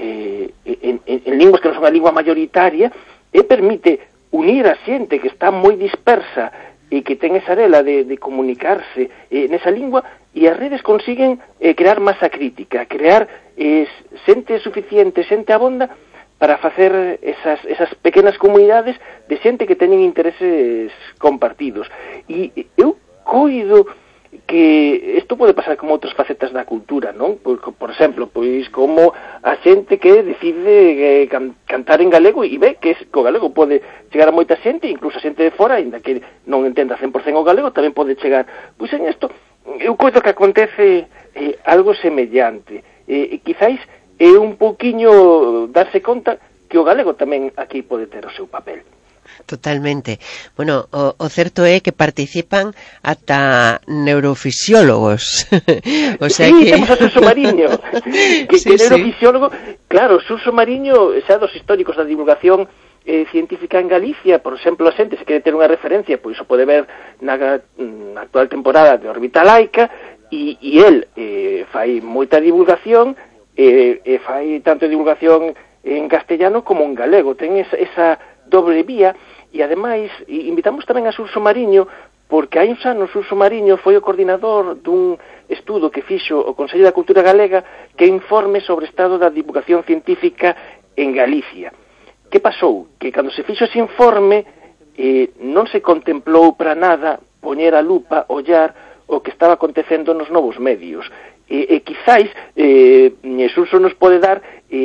que non son a lingua mayoritaria permite unir a xente que está moi dispersa e que ten esa arela de comunicarse nesa lingua, e as redes consiguen crear masa crítica, crear xente suficiente, xente abonda para facer esas pequenas comunidades de xente que teñen intereses compartidos. E eu coido que isto pode pasar como outras facetas da cultura, non? Por exemplo, como a xente que decide cantar en galego e ve que o galego pode chegar a moita xente, incluso a xente de fora, ainda que non entenda 100% o galego, tamén pode chegar. Pois en isto, eu coido que acontece algo semellante. Quizáis é un pouquiño darse conta que o galego tamén aquí pode ter o seu papel. Totalmente. Bueno, o certo é que participan ata neurofisiólogos. O sea sí, que temos a Suso Mariño, que neurofisiólogo, claro, Suso Mariño, xa dos históricos da divulgación científica en Galicia. Por exemplo, a xente se quere ter unha referencia, pois o pode ver na actual temporada de Órbita Laica, e el fai moita divulgación, fai tanto divulgación en castellano como en galego. Ten esa doble vía. E ademais invitamos tamén a Suso Mariño, porque hai uns anos Suso Mariño foi o coordinador dun estudo que fixo o Consello da Cultura Galega, que informe sobre o estado da divulgación científica en Galicia. Que pasou? Que cando se fixo ese informe non se contemplou para nada poñer a lupa, ollar o que estaba acontecendo nos novos medios. E quizáis Suso nos pode dar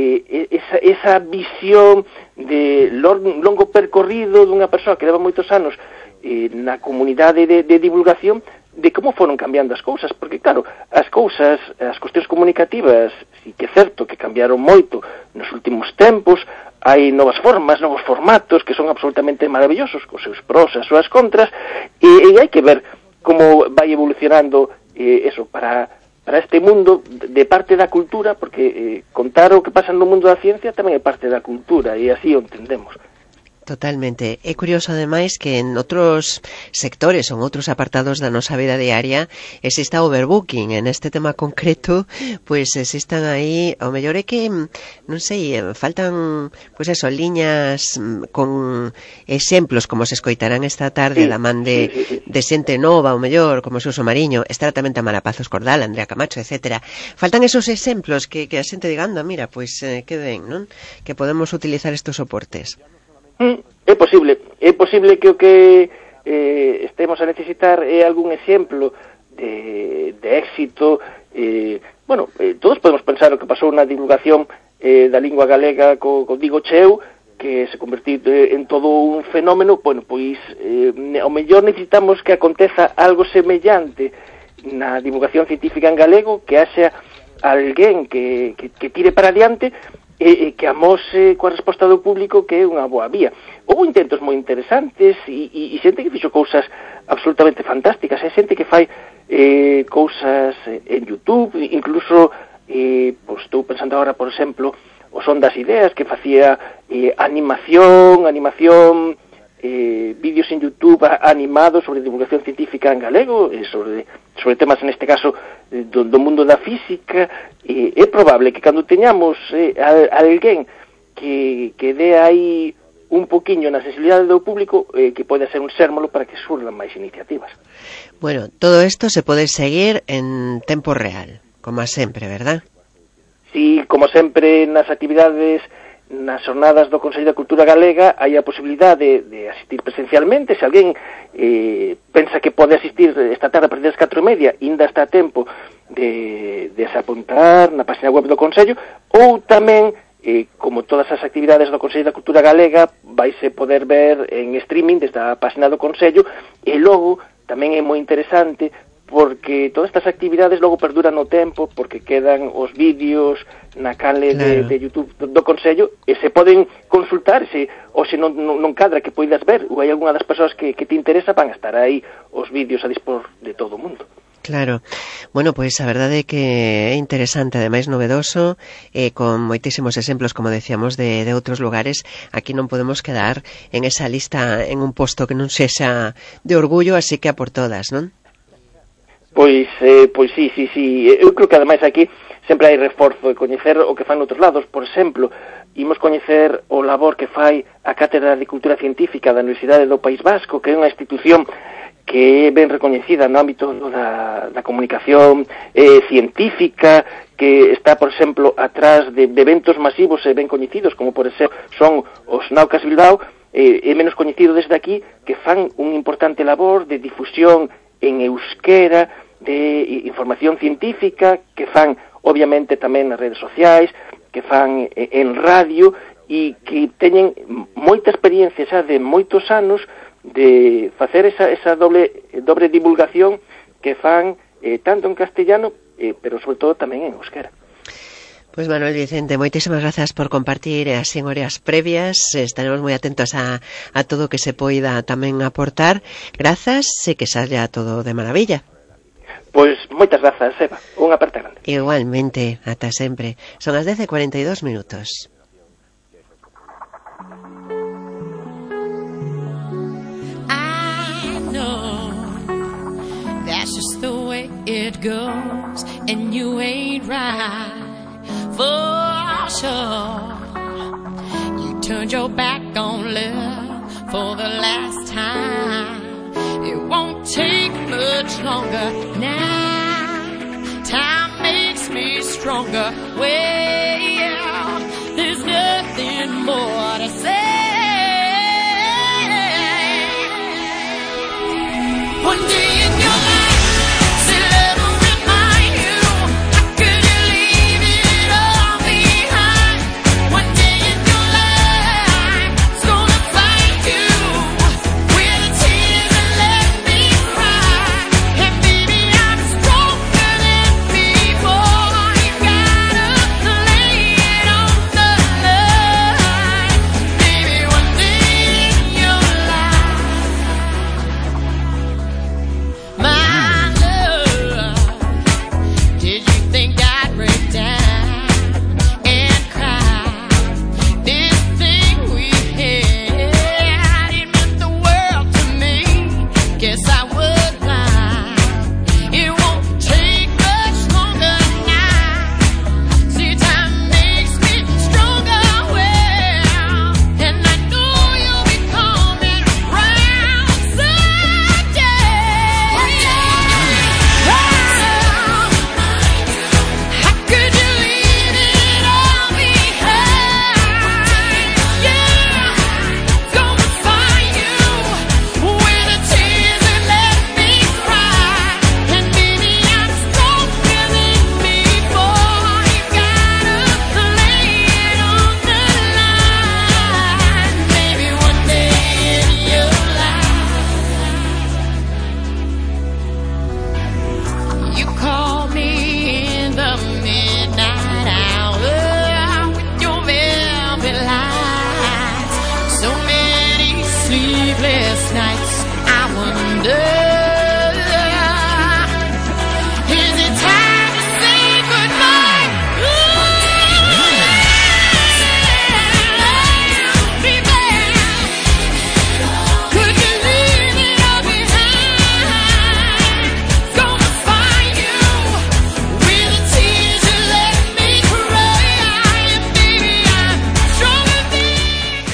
esa visión de longo percorrido dunha persoa que leva moitos anos na comunidade de divulgación, de como foron cambiando as cousas, porque claro, as cuestións comunicativas, si que é certo que cambiaron moito nos últimos tempos, hai novas formas, novos formatos que son absolutamente maravillosos, cos seus pros e as súas contras, e hai que ver como vai evolucionando eso para este mundo de parte da cultura, porque contar o que pasa no mundo da ciencia tamén é parte da cultura, e así o entendemos. Totalmente. É curioso, ademais, que en outros sectores ou en outros apartados da nosa vida diaria exista overbooking. En este tema concreto, pois existan aí, ao mellor é que, non sei, faltan, pois eso, liñas con exemplos, como se escoitarán esta tarde, da man de xente nova, ao mellor, como Suso Mariño, estará tamén Tamara Pazos Cordal, Andrea Camacho, etcétera. Faltan esos exemplos que a xente diga, anda, mira, pois que ben, non? Que podemos utilizar estos soportes. É posible que o que estemos a necesitar é algún exemplo de éxito. Todos podemos pensar o que pasou na divulgación da lingua galega co Digo Cheu, que se convertiu en todo un fenómeno. Pois ao mellor necesitamos que aconteza algo semellante na divulgación científica en galego, que haxa alguén que tire para adiante e que amose coa resposta do público que é unha boa vía. Houve intentos moi interesantes e xente que fixo cousas absolutamente fantásticas. Hai xente que fai cousas en YouTube, incluso estou pensando agora, por exemplo, o Son das Ideas, que facía animación, vídeos en YouTube animados sobre divulgación científica en galego, sobre temas, neste caso, do mundo da física. É probable que cando teñamos alguén que dé aí un poquinho na sensibilidade do público, que pode ser un sérmolo para que surlan máis iniciativas. Bueno, todo isto se pode seguir en tempo real, como sempre, verdad? Sí, como sempre, nas actividades, nas jornadas do Consello da Cultura Galega, hai a posibilidade de asistir presencialmente. Se alguén pensa que pode asistir esta tarde a partir das 4:30, ainda está a tempo de se apuntar na página web do Consello, ou tamén, como todas as actividades do Consello da Cultura Galega, vaise poder ver en streaming desde a página do Consello, e logo tamén é moi interesante porque todas estas actividades logo perduran no tempo, porque quedan os vídeos na canle de YouTube do Consello, e se poden consultar, ou se non cadra que poidas ver, ou hai algunha das persoas que te interesa, van a estar aí os vídeos a dispor de todo o mundo. Claro. Bueno, pois a verdade é que é interesante, ademais novedoso, con moitísimos exemplos, como decíamos, de outros lugares. Aquí non podemos quedar en esa lista en un posto que non sexa de orgullo, así que a por todas, non? Pois sí. Eu creo que ademais aquí sempre hai reforzo de coñecer o que fan noutros lados. Por exemplo, imos coñecer o labor que fai a Cátedra de Cultura Científica da Universidade do País Vasco, que é unha institución que é ben recoñecida no ámbito da comunicación científica, que está, por exemplo, atrás de eventos masivos e ben coñecidos, como por exemplo son os Naucas Bilbao, é menos coñecido desde aquí, que fan un importante labor de difusión en euskera, de información científica, que fan, obviamente, tamén nas redes sociais, que fan en radio, e que teñen moita experiencia xa de moitos anos de facer esa doble divulgación que fan tanto en castellano, pero sobre todo tamén en euskera. Pois Manuel Vicente, moitísimas grazas por compartir así en horas previas. Estaremos moi atentos a todo o que se poida tamén aportar. Grazas e que saia todo de maravilla. Pois moitas grazas, Eva. Unha aperta grande. Igualmente, ata sempre. Son as 10:42 minutos. I know that's just the way it goes, and you ain't right. For sure, you turned your back on love for the last time. It won't take much longer now. Time makes me stronger. Well, there's nothing more to say. One day in your life.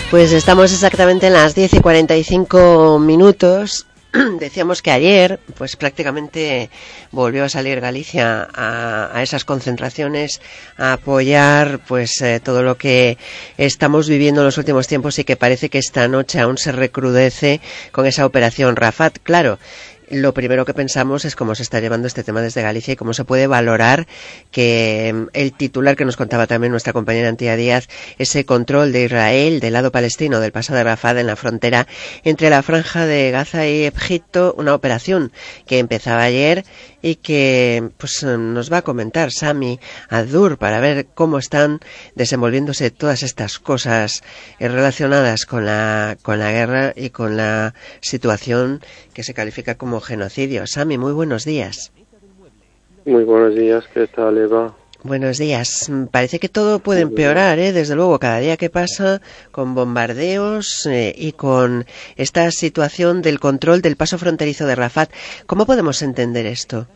Pues estamos exactamente en las 10:45. Decíamos que ayer, pues prácticamente volvió a salir Galicia a esas concentraciones, a apoyar pues todo lo que estamos viviendo en los últimos tiempos y que parece que esta noche aún se recrudece con esa operación Rafat. Claro, lo primero que pensamos es cómo se está llevando este tema desde Galicia y cómo se puede valorar que el titular que nos contaba también nuestra compañera Antía Díaz, ese control de Israel del lado palestino del paso de Rafat en la frontera entre la franja de Gaza y Egipto, una operación que empezaba ayer y que pues nos va a comentar Sami Adur para ver cómo están desenvolviéndose todas estas cosas relacionadas con la guerra y con la situación que se califica como genocidio. Sami, muy buenos días. Muy buenos días, ¿qué tal, Eva? Buenos días. Parece que todo puede empeorar, desde luego, cada día que pasa, con bombardeos y con esta situación del control del paso fronterizo de Rafat. ¿Cómo podemos entender esto?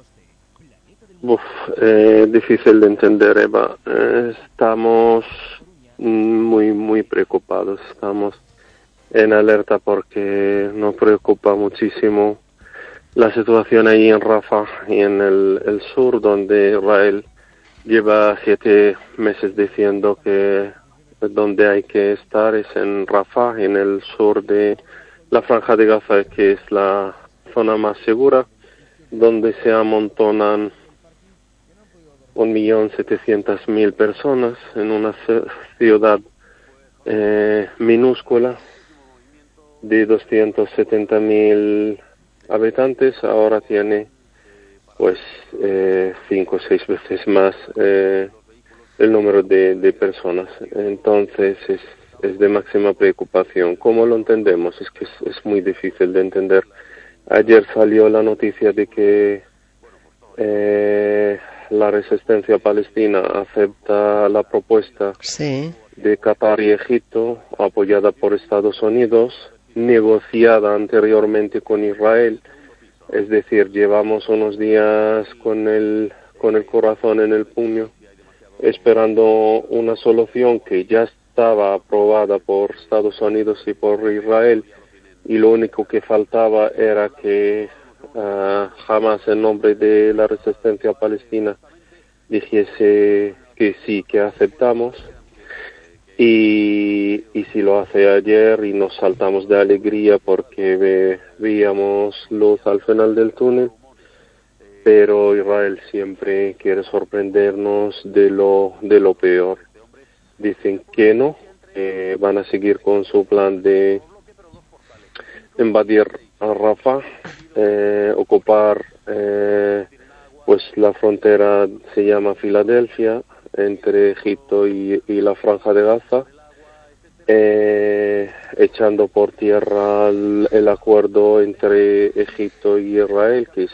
Difícil de entender, Eva. Estamos muy preocupados. Estamos en alerta porque nos preocupa muchísimo la situación ahí en Rafah y en el sur, donde Israel lleva 7 meses diciendo que donde hay que estar es en Rafah, en el sur de la franja de Gaza, que es la zona más segura, donde se amontonan 1.700.000 personas en una ciudad minúscula de 270.000 habitantes. Ahora tiene pues 5 o 6 veces más el número de personas. Entonces es de máxima preocupación. ¿Cómo lo entendemos? Es que es muy difícil de entender. Ayer salió la noticia de que la resistencia palestina acepta la propuesta de Qatar y Egipto, apoyada por Estados Unidos, negociada anteriormente con Israel. Es decir, llevamos unos días con el corazón en el puño, esperando una solución que ya estaba aprobada por Estados Unidos y por Israel, y lo único que faltaba era que Hamas, en nombre de la resistencia palestina, dijese que sí, que aceptamos. Y si lo hace ayer, y nos saltamos de alegría porque veíamos luz al final del túnel, pero Israel siempre quiere sorprendernos de lo peor. Dicen que no, van a seguir con su plan de invadir a Rafah, ocupar pues la frontera se llama Filadelfia, entre Egipto y la franja de Gaza, echando por tierra el acuerdo entre Egipto y Israel, que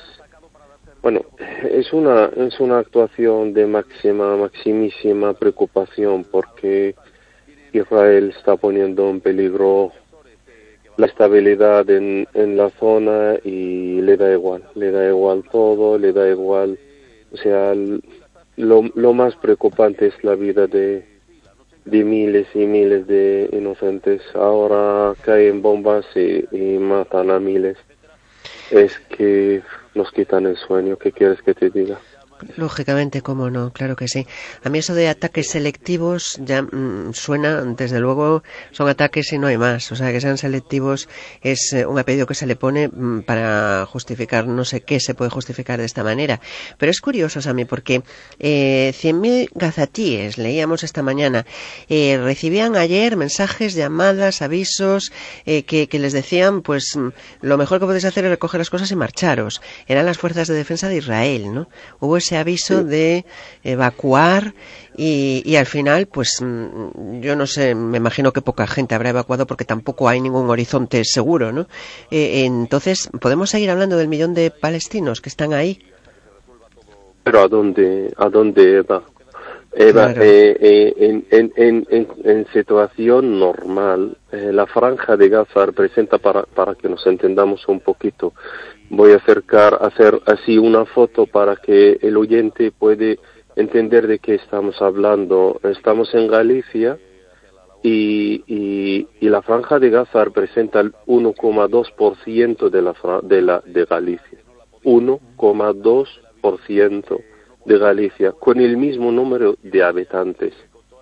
es una actuación de maximísima preocupación, porque Israel está poniendo en peligro la estabilidad en la zona y le da igual todo, le da igual, o sea, lo más preocupante es la vida de miles y miles de inocentes. Ahora caen bombas y matan a miles. Es que nos quitan el sueño. ¿Qué quieres que te diga? Lógicamente, cómo no, claro que sí. A mí eso de ataques selectivos ya suena, desde luego, son ataques y no hay más. O sea, que sean selectivos es un apellido que se le pone para justificar, no sé qué se puede justificar de esta manera. Pero es curioso, Sami, porque 100.000 gazatíes, leíamos esta mañana, recibían ayer mensajes, llamadas, avisos, que les decían, pues, lo mejor que podéis hacer es recoger las cosas y marcharos. Eran las fuerzas de defensa de Israel, ¿no? Hubo ese aviso de evacuar y al final, pues yo no sé, me imagino que poca gente habrá evacuado porque tampoco hay ningún horizonte seguro, ¿no? Entonces, ¿podemos seguir hablando del 1.000.000 de palestinos que están ahí? Pero ¿a dónde Eva? Eva, claro. En situación normal, la franja de Gaza representa, para que nos entendamos un poquito, voy a hacer así una foto para que el oyente puede entender de qué estamos hablando. Estamos en Galicia, y la Franja de Gaza representa el 1,2% de Galicia. 1,2% de Galicia, con el mismo número de habitantes.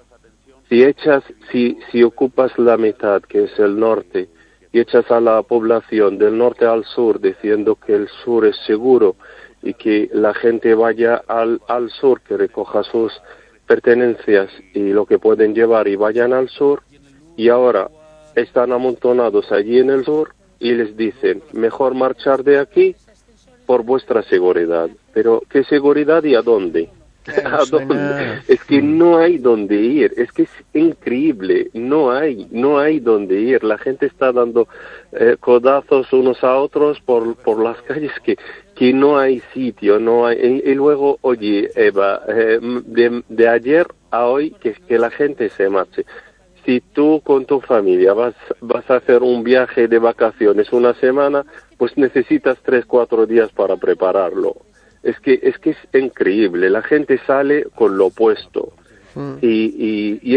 Si ocupas la mitad, que es el norte, y echas a la población del norte al sur diciendo que el sur es seguro y que la gente vaya al sur, que recoja sus pertenencias y lo que pueden llevar y vayan al sur, y ahora están amontonados allí en el sur y les dicen, mejor marchar de aquí por vuestra seguridad. Pero, ¿qué seguridad y a dónde? ¿A dónde? Es que no hay dónde ir, es que es increíble, no hay dónde ir. La gente está dando codazos unos a otros por las calles que no hay sitio, no hay. Y luego, oye, Eva, de ayer a hoy que la gente se marche. Si tú con tu familia vas a hacer un viaje de vacaciones una semana, pues necesitas 3-4 días para prepararlo. Es que es increíble, la gente sale con lo opuesto y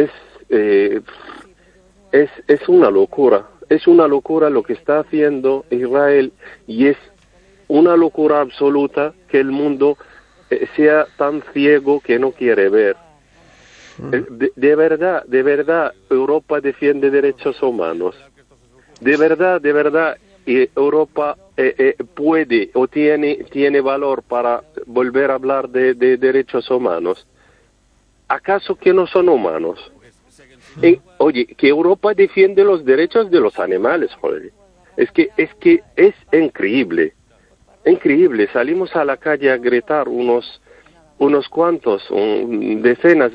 es una locura lo que está haciendo Israel, y es una locura absoluta que el mundo sea tan ciego que no quiere ver. De verdad, Europa defiende derechos humanos. De verdad, Europa puede o tiene valor para volver a hablar de derechos humanos. ¿Acaso que no son humanos? Oye, que Europa defiende los derechos de los animales, joder. Es que es increíble. Salimos a la calle a gritar unos cuantos, decenas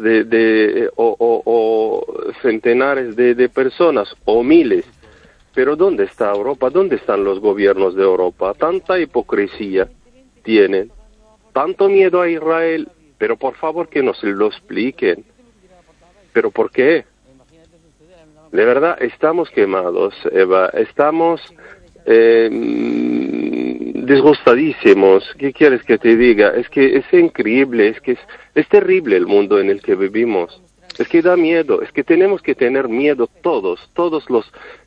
o centenares de personas o miles. Pero ¿dónde está Europa? ¿Dónde están los gobiernos de Europa? Tanta hipocresía tienen, tanto miedo a Israel, pero por favor que nos lo expliquen. ¿Pero por qué? De verdad, estamos quemados, Eva, estamos disgustadísimos. ¿Qué quieres que te diga? Es que es increíble, es terrible el mundo en el que vivimos. Es que da miedo, es que tenemos que tener miedo todos los...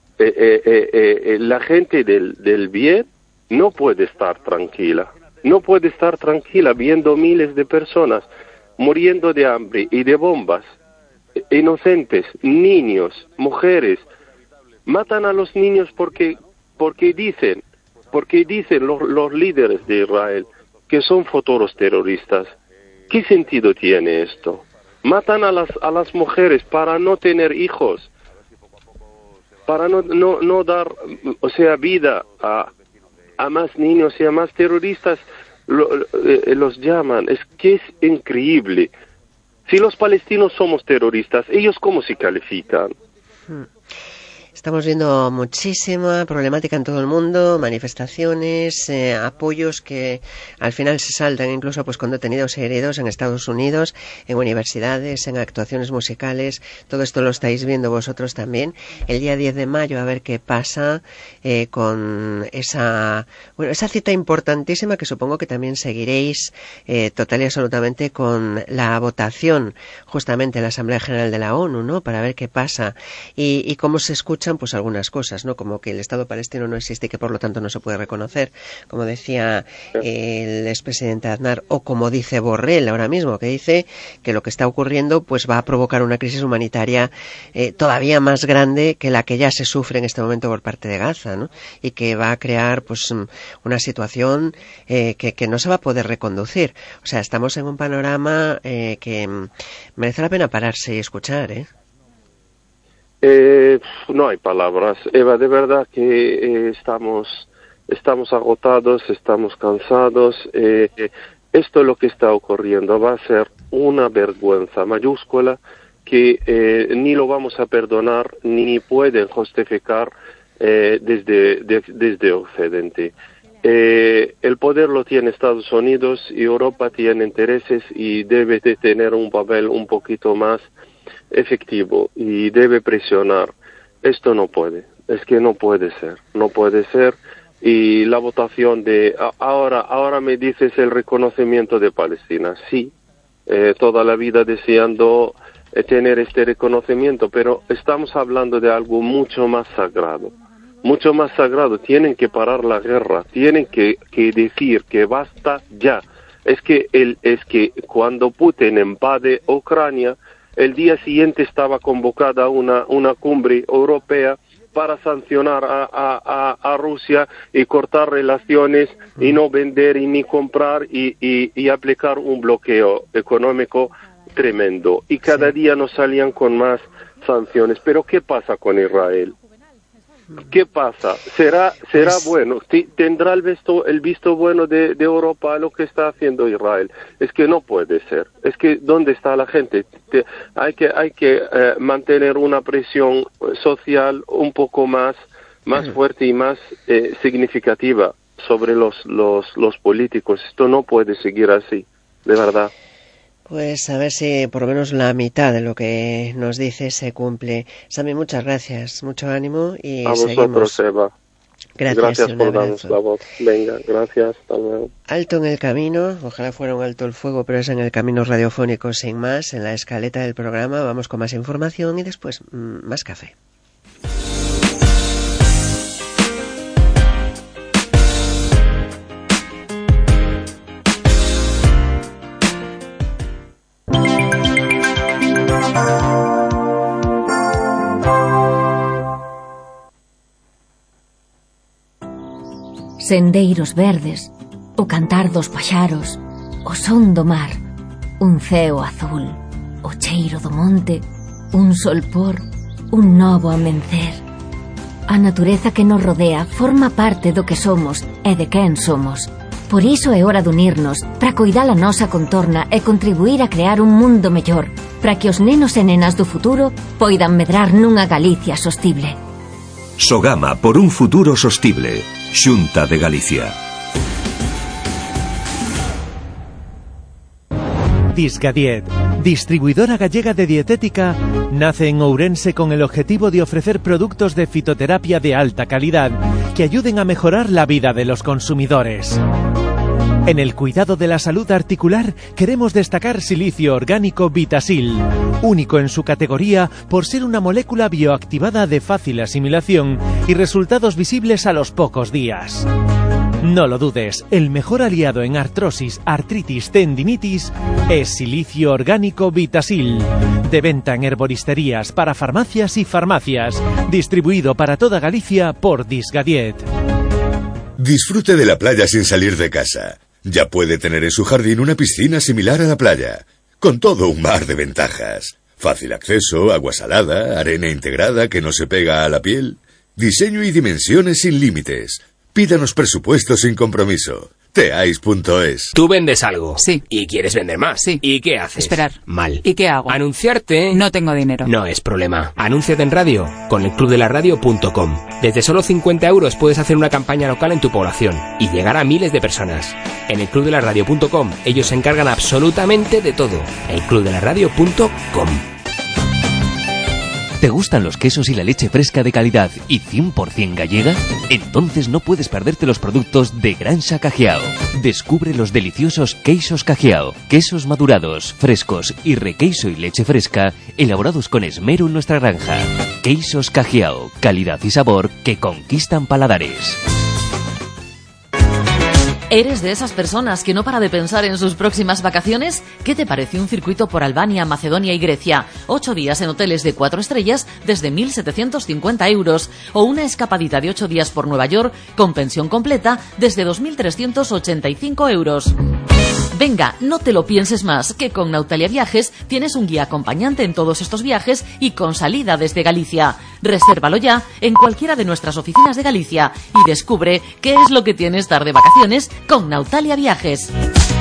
la gente del bien no puede estar tranquila viendo miles de personas muriendo de hambre y de bombas, inocentes, niños, mujeres. Matan a los niños porque dicen los líderes de Israel que son futuros terroristas. ¿Qué sentido tiene esto? Matan a las mujeres para no tener hijos, para no dar, vida a más niños y a más terroristas, los llaman. Es que es increíble. Si los palestinos somos terroristas, ¿ellos cómo se califican? Estamos viendo muchísima problemática en todo el mundo, manifestaciones, apoyos que al final se saltan incluso pues con detenidos y heridos en Estados Unidos, en universidades, en actuaciones musicales. Todo esto lo estáis viendo vosotros también. El día 10 de mayo a ver qué pasa con esa cita importantísima que supongo que también seguiréis total y absolutamente con la votación justamente en la Asamblea General de la ONU, ¿no? Para ver qué pasa y cómo se escuchan pues algunas cosas, ¿no? Como que el Estado palestino no existe y que por lo tanto no se puede reconocer, como decía el expresidente Aznar, o como dice Borrell ahora mismo, que dice que lo que está ocurriendo pues va a provocar una crisis humanitaria todavía más grande que la que ya se sufre en este momento por parte de Gaza, ¿no? Y que va a crear pues una situación que no se va a poder reconducir. O sea, estamos en un panorama que merece la pena pararse y escuchar, ¿eh? No hay palabras, Eva, de verdad que estamos agotados, estamos cansados. Esto es lo que está ocurriendo, va a ser una vergüenza mayúscula que ni lo vamos a perdonar ni pueden justificar desde Occidente. El poder lo tiene Estados Unidos y Europa tiene intereses y debe de tener un papel un poquito más efectivo y debe presionar. Esto no puede, es que no puede ser. Y la votación de ahora me dices el reconocimiento de Palestina. Sí, toda la vida deseando tener este reconocimiento, pero estamos hablando de algo mucho más sagrado. Mucho más sagrado. Tienen que parar la guerra, tienen que decir que basta ya. Es que cuando Putin invade Ucrania, el día siguiente estaba convocada una cumbre europea para sancionar a Rusia y cortar relaciones y no vender y ni comprar y aplicar un bloqueo económico tremendo. Y cada día nos salían con más sanciones. Pero ¿qué pasa con Israel? ¿Qué pasa? ¿Será bueno? ¿Tendrá el visto bueno de Europa a lo que está haciendo Israel? Es que no puede ser. Es que ¿dónde está la gente? Hay que mantener una presión social un poco más fuerte y más significativa sobre los políticos. Esto no puede seguir así, de verdad. Pues a ver si por lo menos la mitad de lo que nos dice se cumple. Sami, muchas gracias, mucho ánimo y a seguimos. Vosotros, Eva. Gracias por darnos la voz. Venga, gracias, hasta luego. Alto en el camino, ojalá fuera un alto el fuego, pero es en el camino radiofónico sin más, en la escaleta del programa. Vamos con más información y después más café. Sendeiros verdes, o cantar dos paxaros, o son do mar, un ceo azul, o cheiro do monte, un solpor, un novo amencer. A natureza que nos rodea forma parte do que somos e de quen somos. Por iso é hora de unirnos para coidar a nosa contorna e contribuir a crear un mundo mellor, para que os nenos e nenas do futuro poidan medrar nunha Galicia sostible. Sogama por un futuro sostible. Xunta de Galicia. Disgadiet, distribuidora gallega de dietética, nace en Ourense con el objetivo de ofrecer productos de fitoterapia de alta calidad que ayuden a mejorar la vida de los consumidores. En el cuidado de la salud articular queremos destacar Silicio Orgánico Vitasil, único en su categoría por ser una molécula bioactivada de fácil asimilación y resultados visibles a los pocos días. No lo dudes, el mejor aliado en artrosis, artritis, tendinitis es Silicio Orgánico Vitasil, de venta en herboristerías, para farmacias y farmacias, distribuido para toda Galicia por Disgadiet. Disfrute de la playa sin salir de casa. Ya puede tener en su jardín una piscina similar a la playa, con todo un mar de ventajas. Fácil acceso, agua salada, arena integrada que no se pega a la piel, diseño y dimensiones sin límites. Pídanos presupuesto sin compromiso. Teais.es. Tú vendes algo. Sí. ¿Y quieres vender más? Sí. ¿Y qué haces? Esperar. Mal. ¿Y qué hago? Anunciarte. No tengo dinero. No es problema. Anúnciate en radio con el clubdelaradio.com. Desde solo 50 € puedes hacer una campaña local en tu población y llegar a miles de personas. En el clubdelaradio.com ellos se encargan absolutamente de todo. El clubdelaradio.com. ¿Te gustan los quesos y la leche fresca de calidad y 100% gallega? Entonces no puedes perderte los productos de Granja Cajiao. Descubre los deliciosos queixos Cajiao, quesos madurados, frescos y requeiso y leche fresca, elaborados con esmero en nuestra granja. Queixos Cajiao, calidad y sabor que conquistan paladares. ¿Eres de esas personas que no para de pensar en sus próximas vacaciones? ¿Qué te parece un circuito por Albania, Macedonia y Grecia? 8 días en hoteles de 4 estrellas desde 1.750 €. O una escapadita de 8 días por Nueva York con pensión completa desde 2.385 €. Venga, no te lo pienses más, que con Nautalia Viajes tienes un guía acompañante en todos estos viajes y con salida desde Galicia. Resérvalo ya en cualquiera de nuestras oficinas de Galicia y descubre qué es lo que tiene estar de vacaciones con Nautalia Viajes.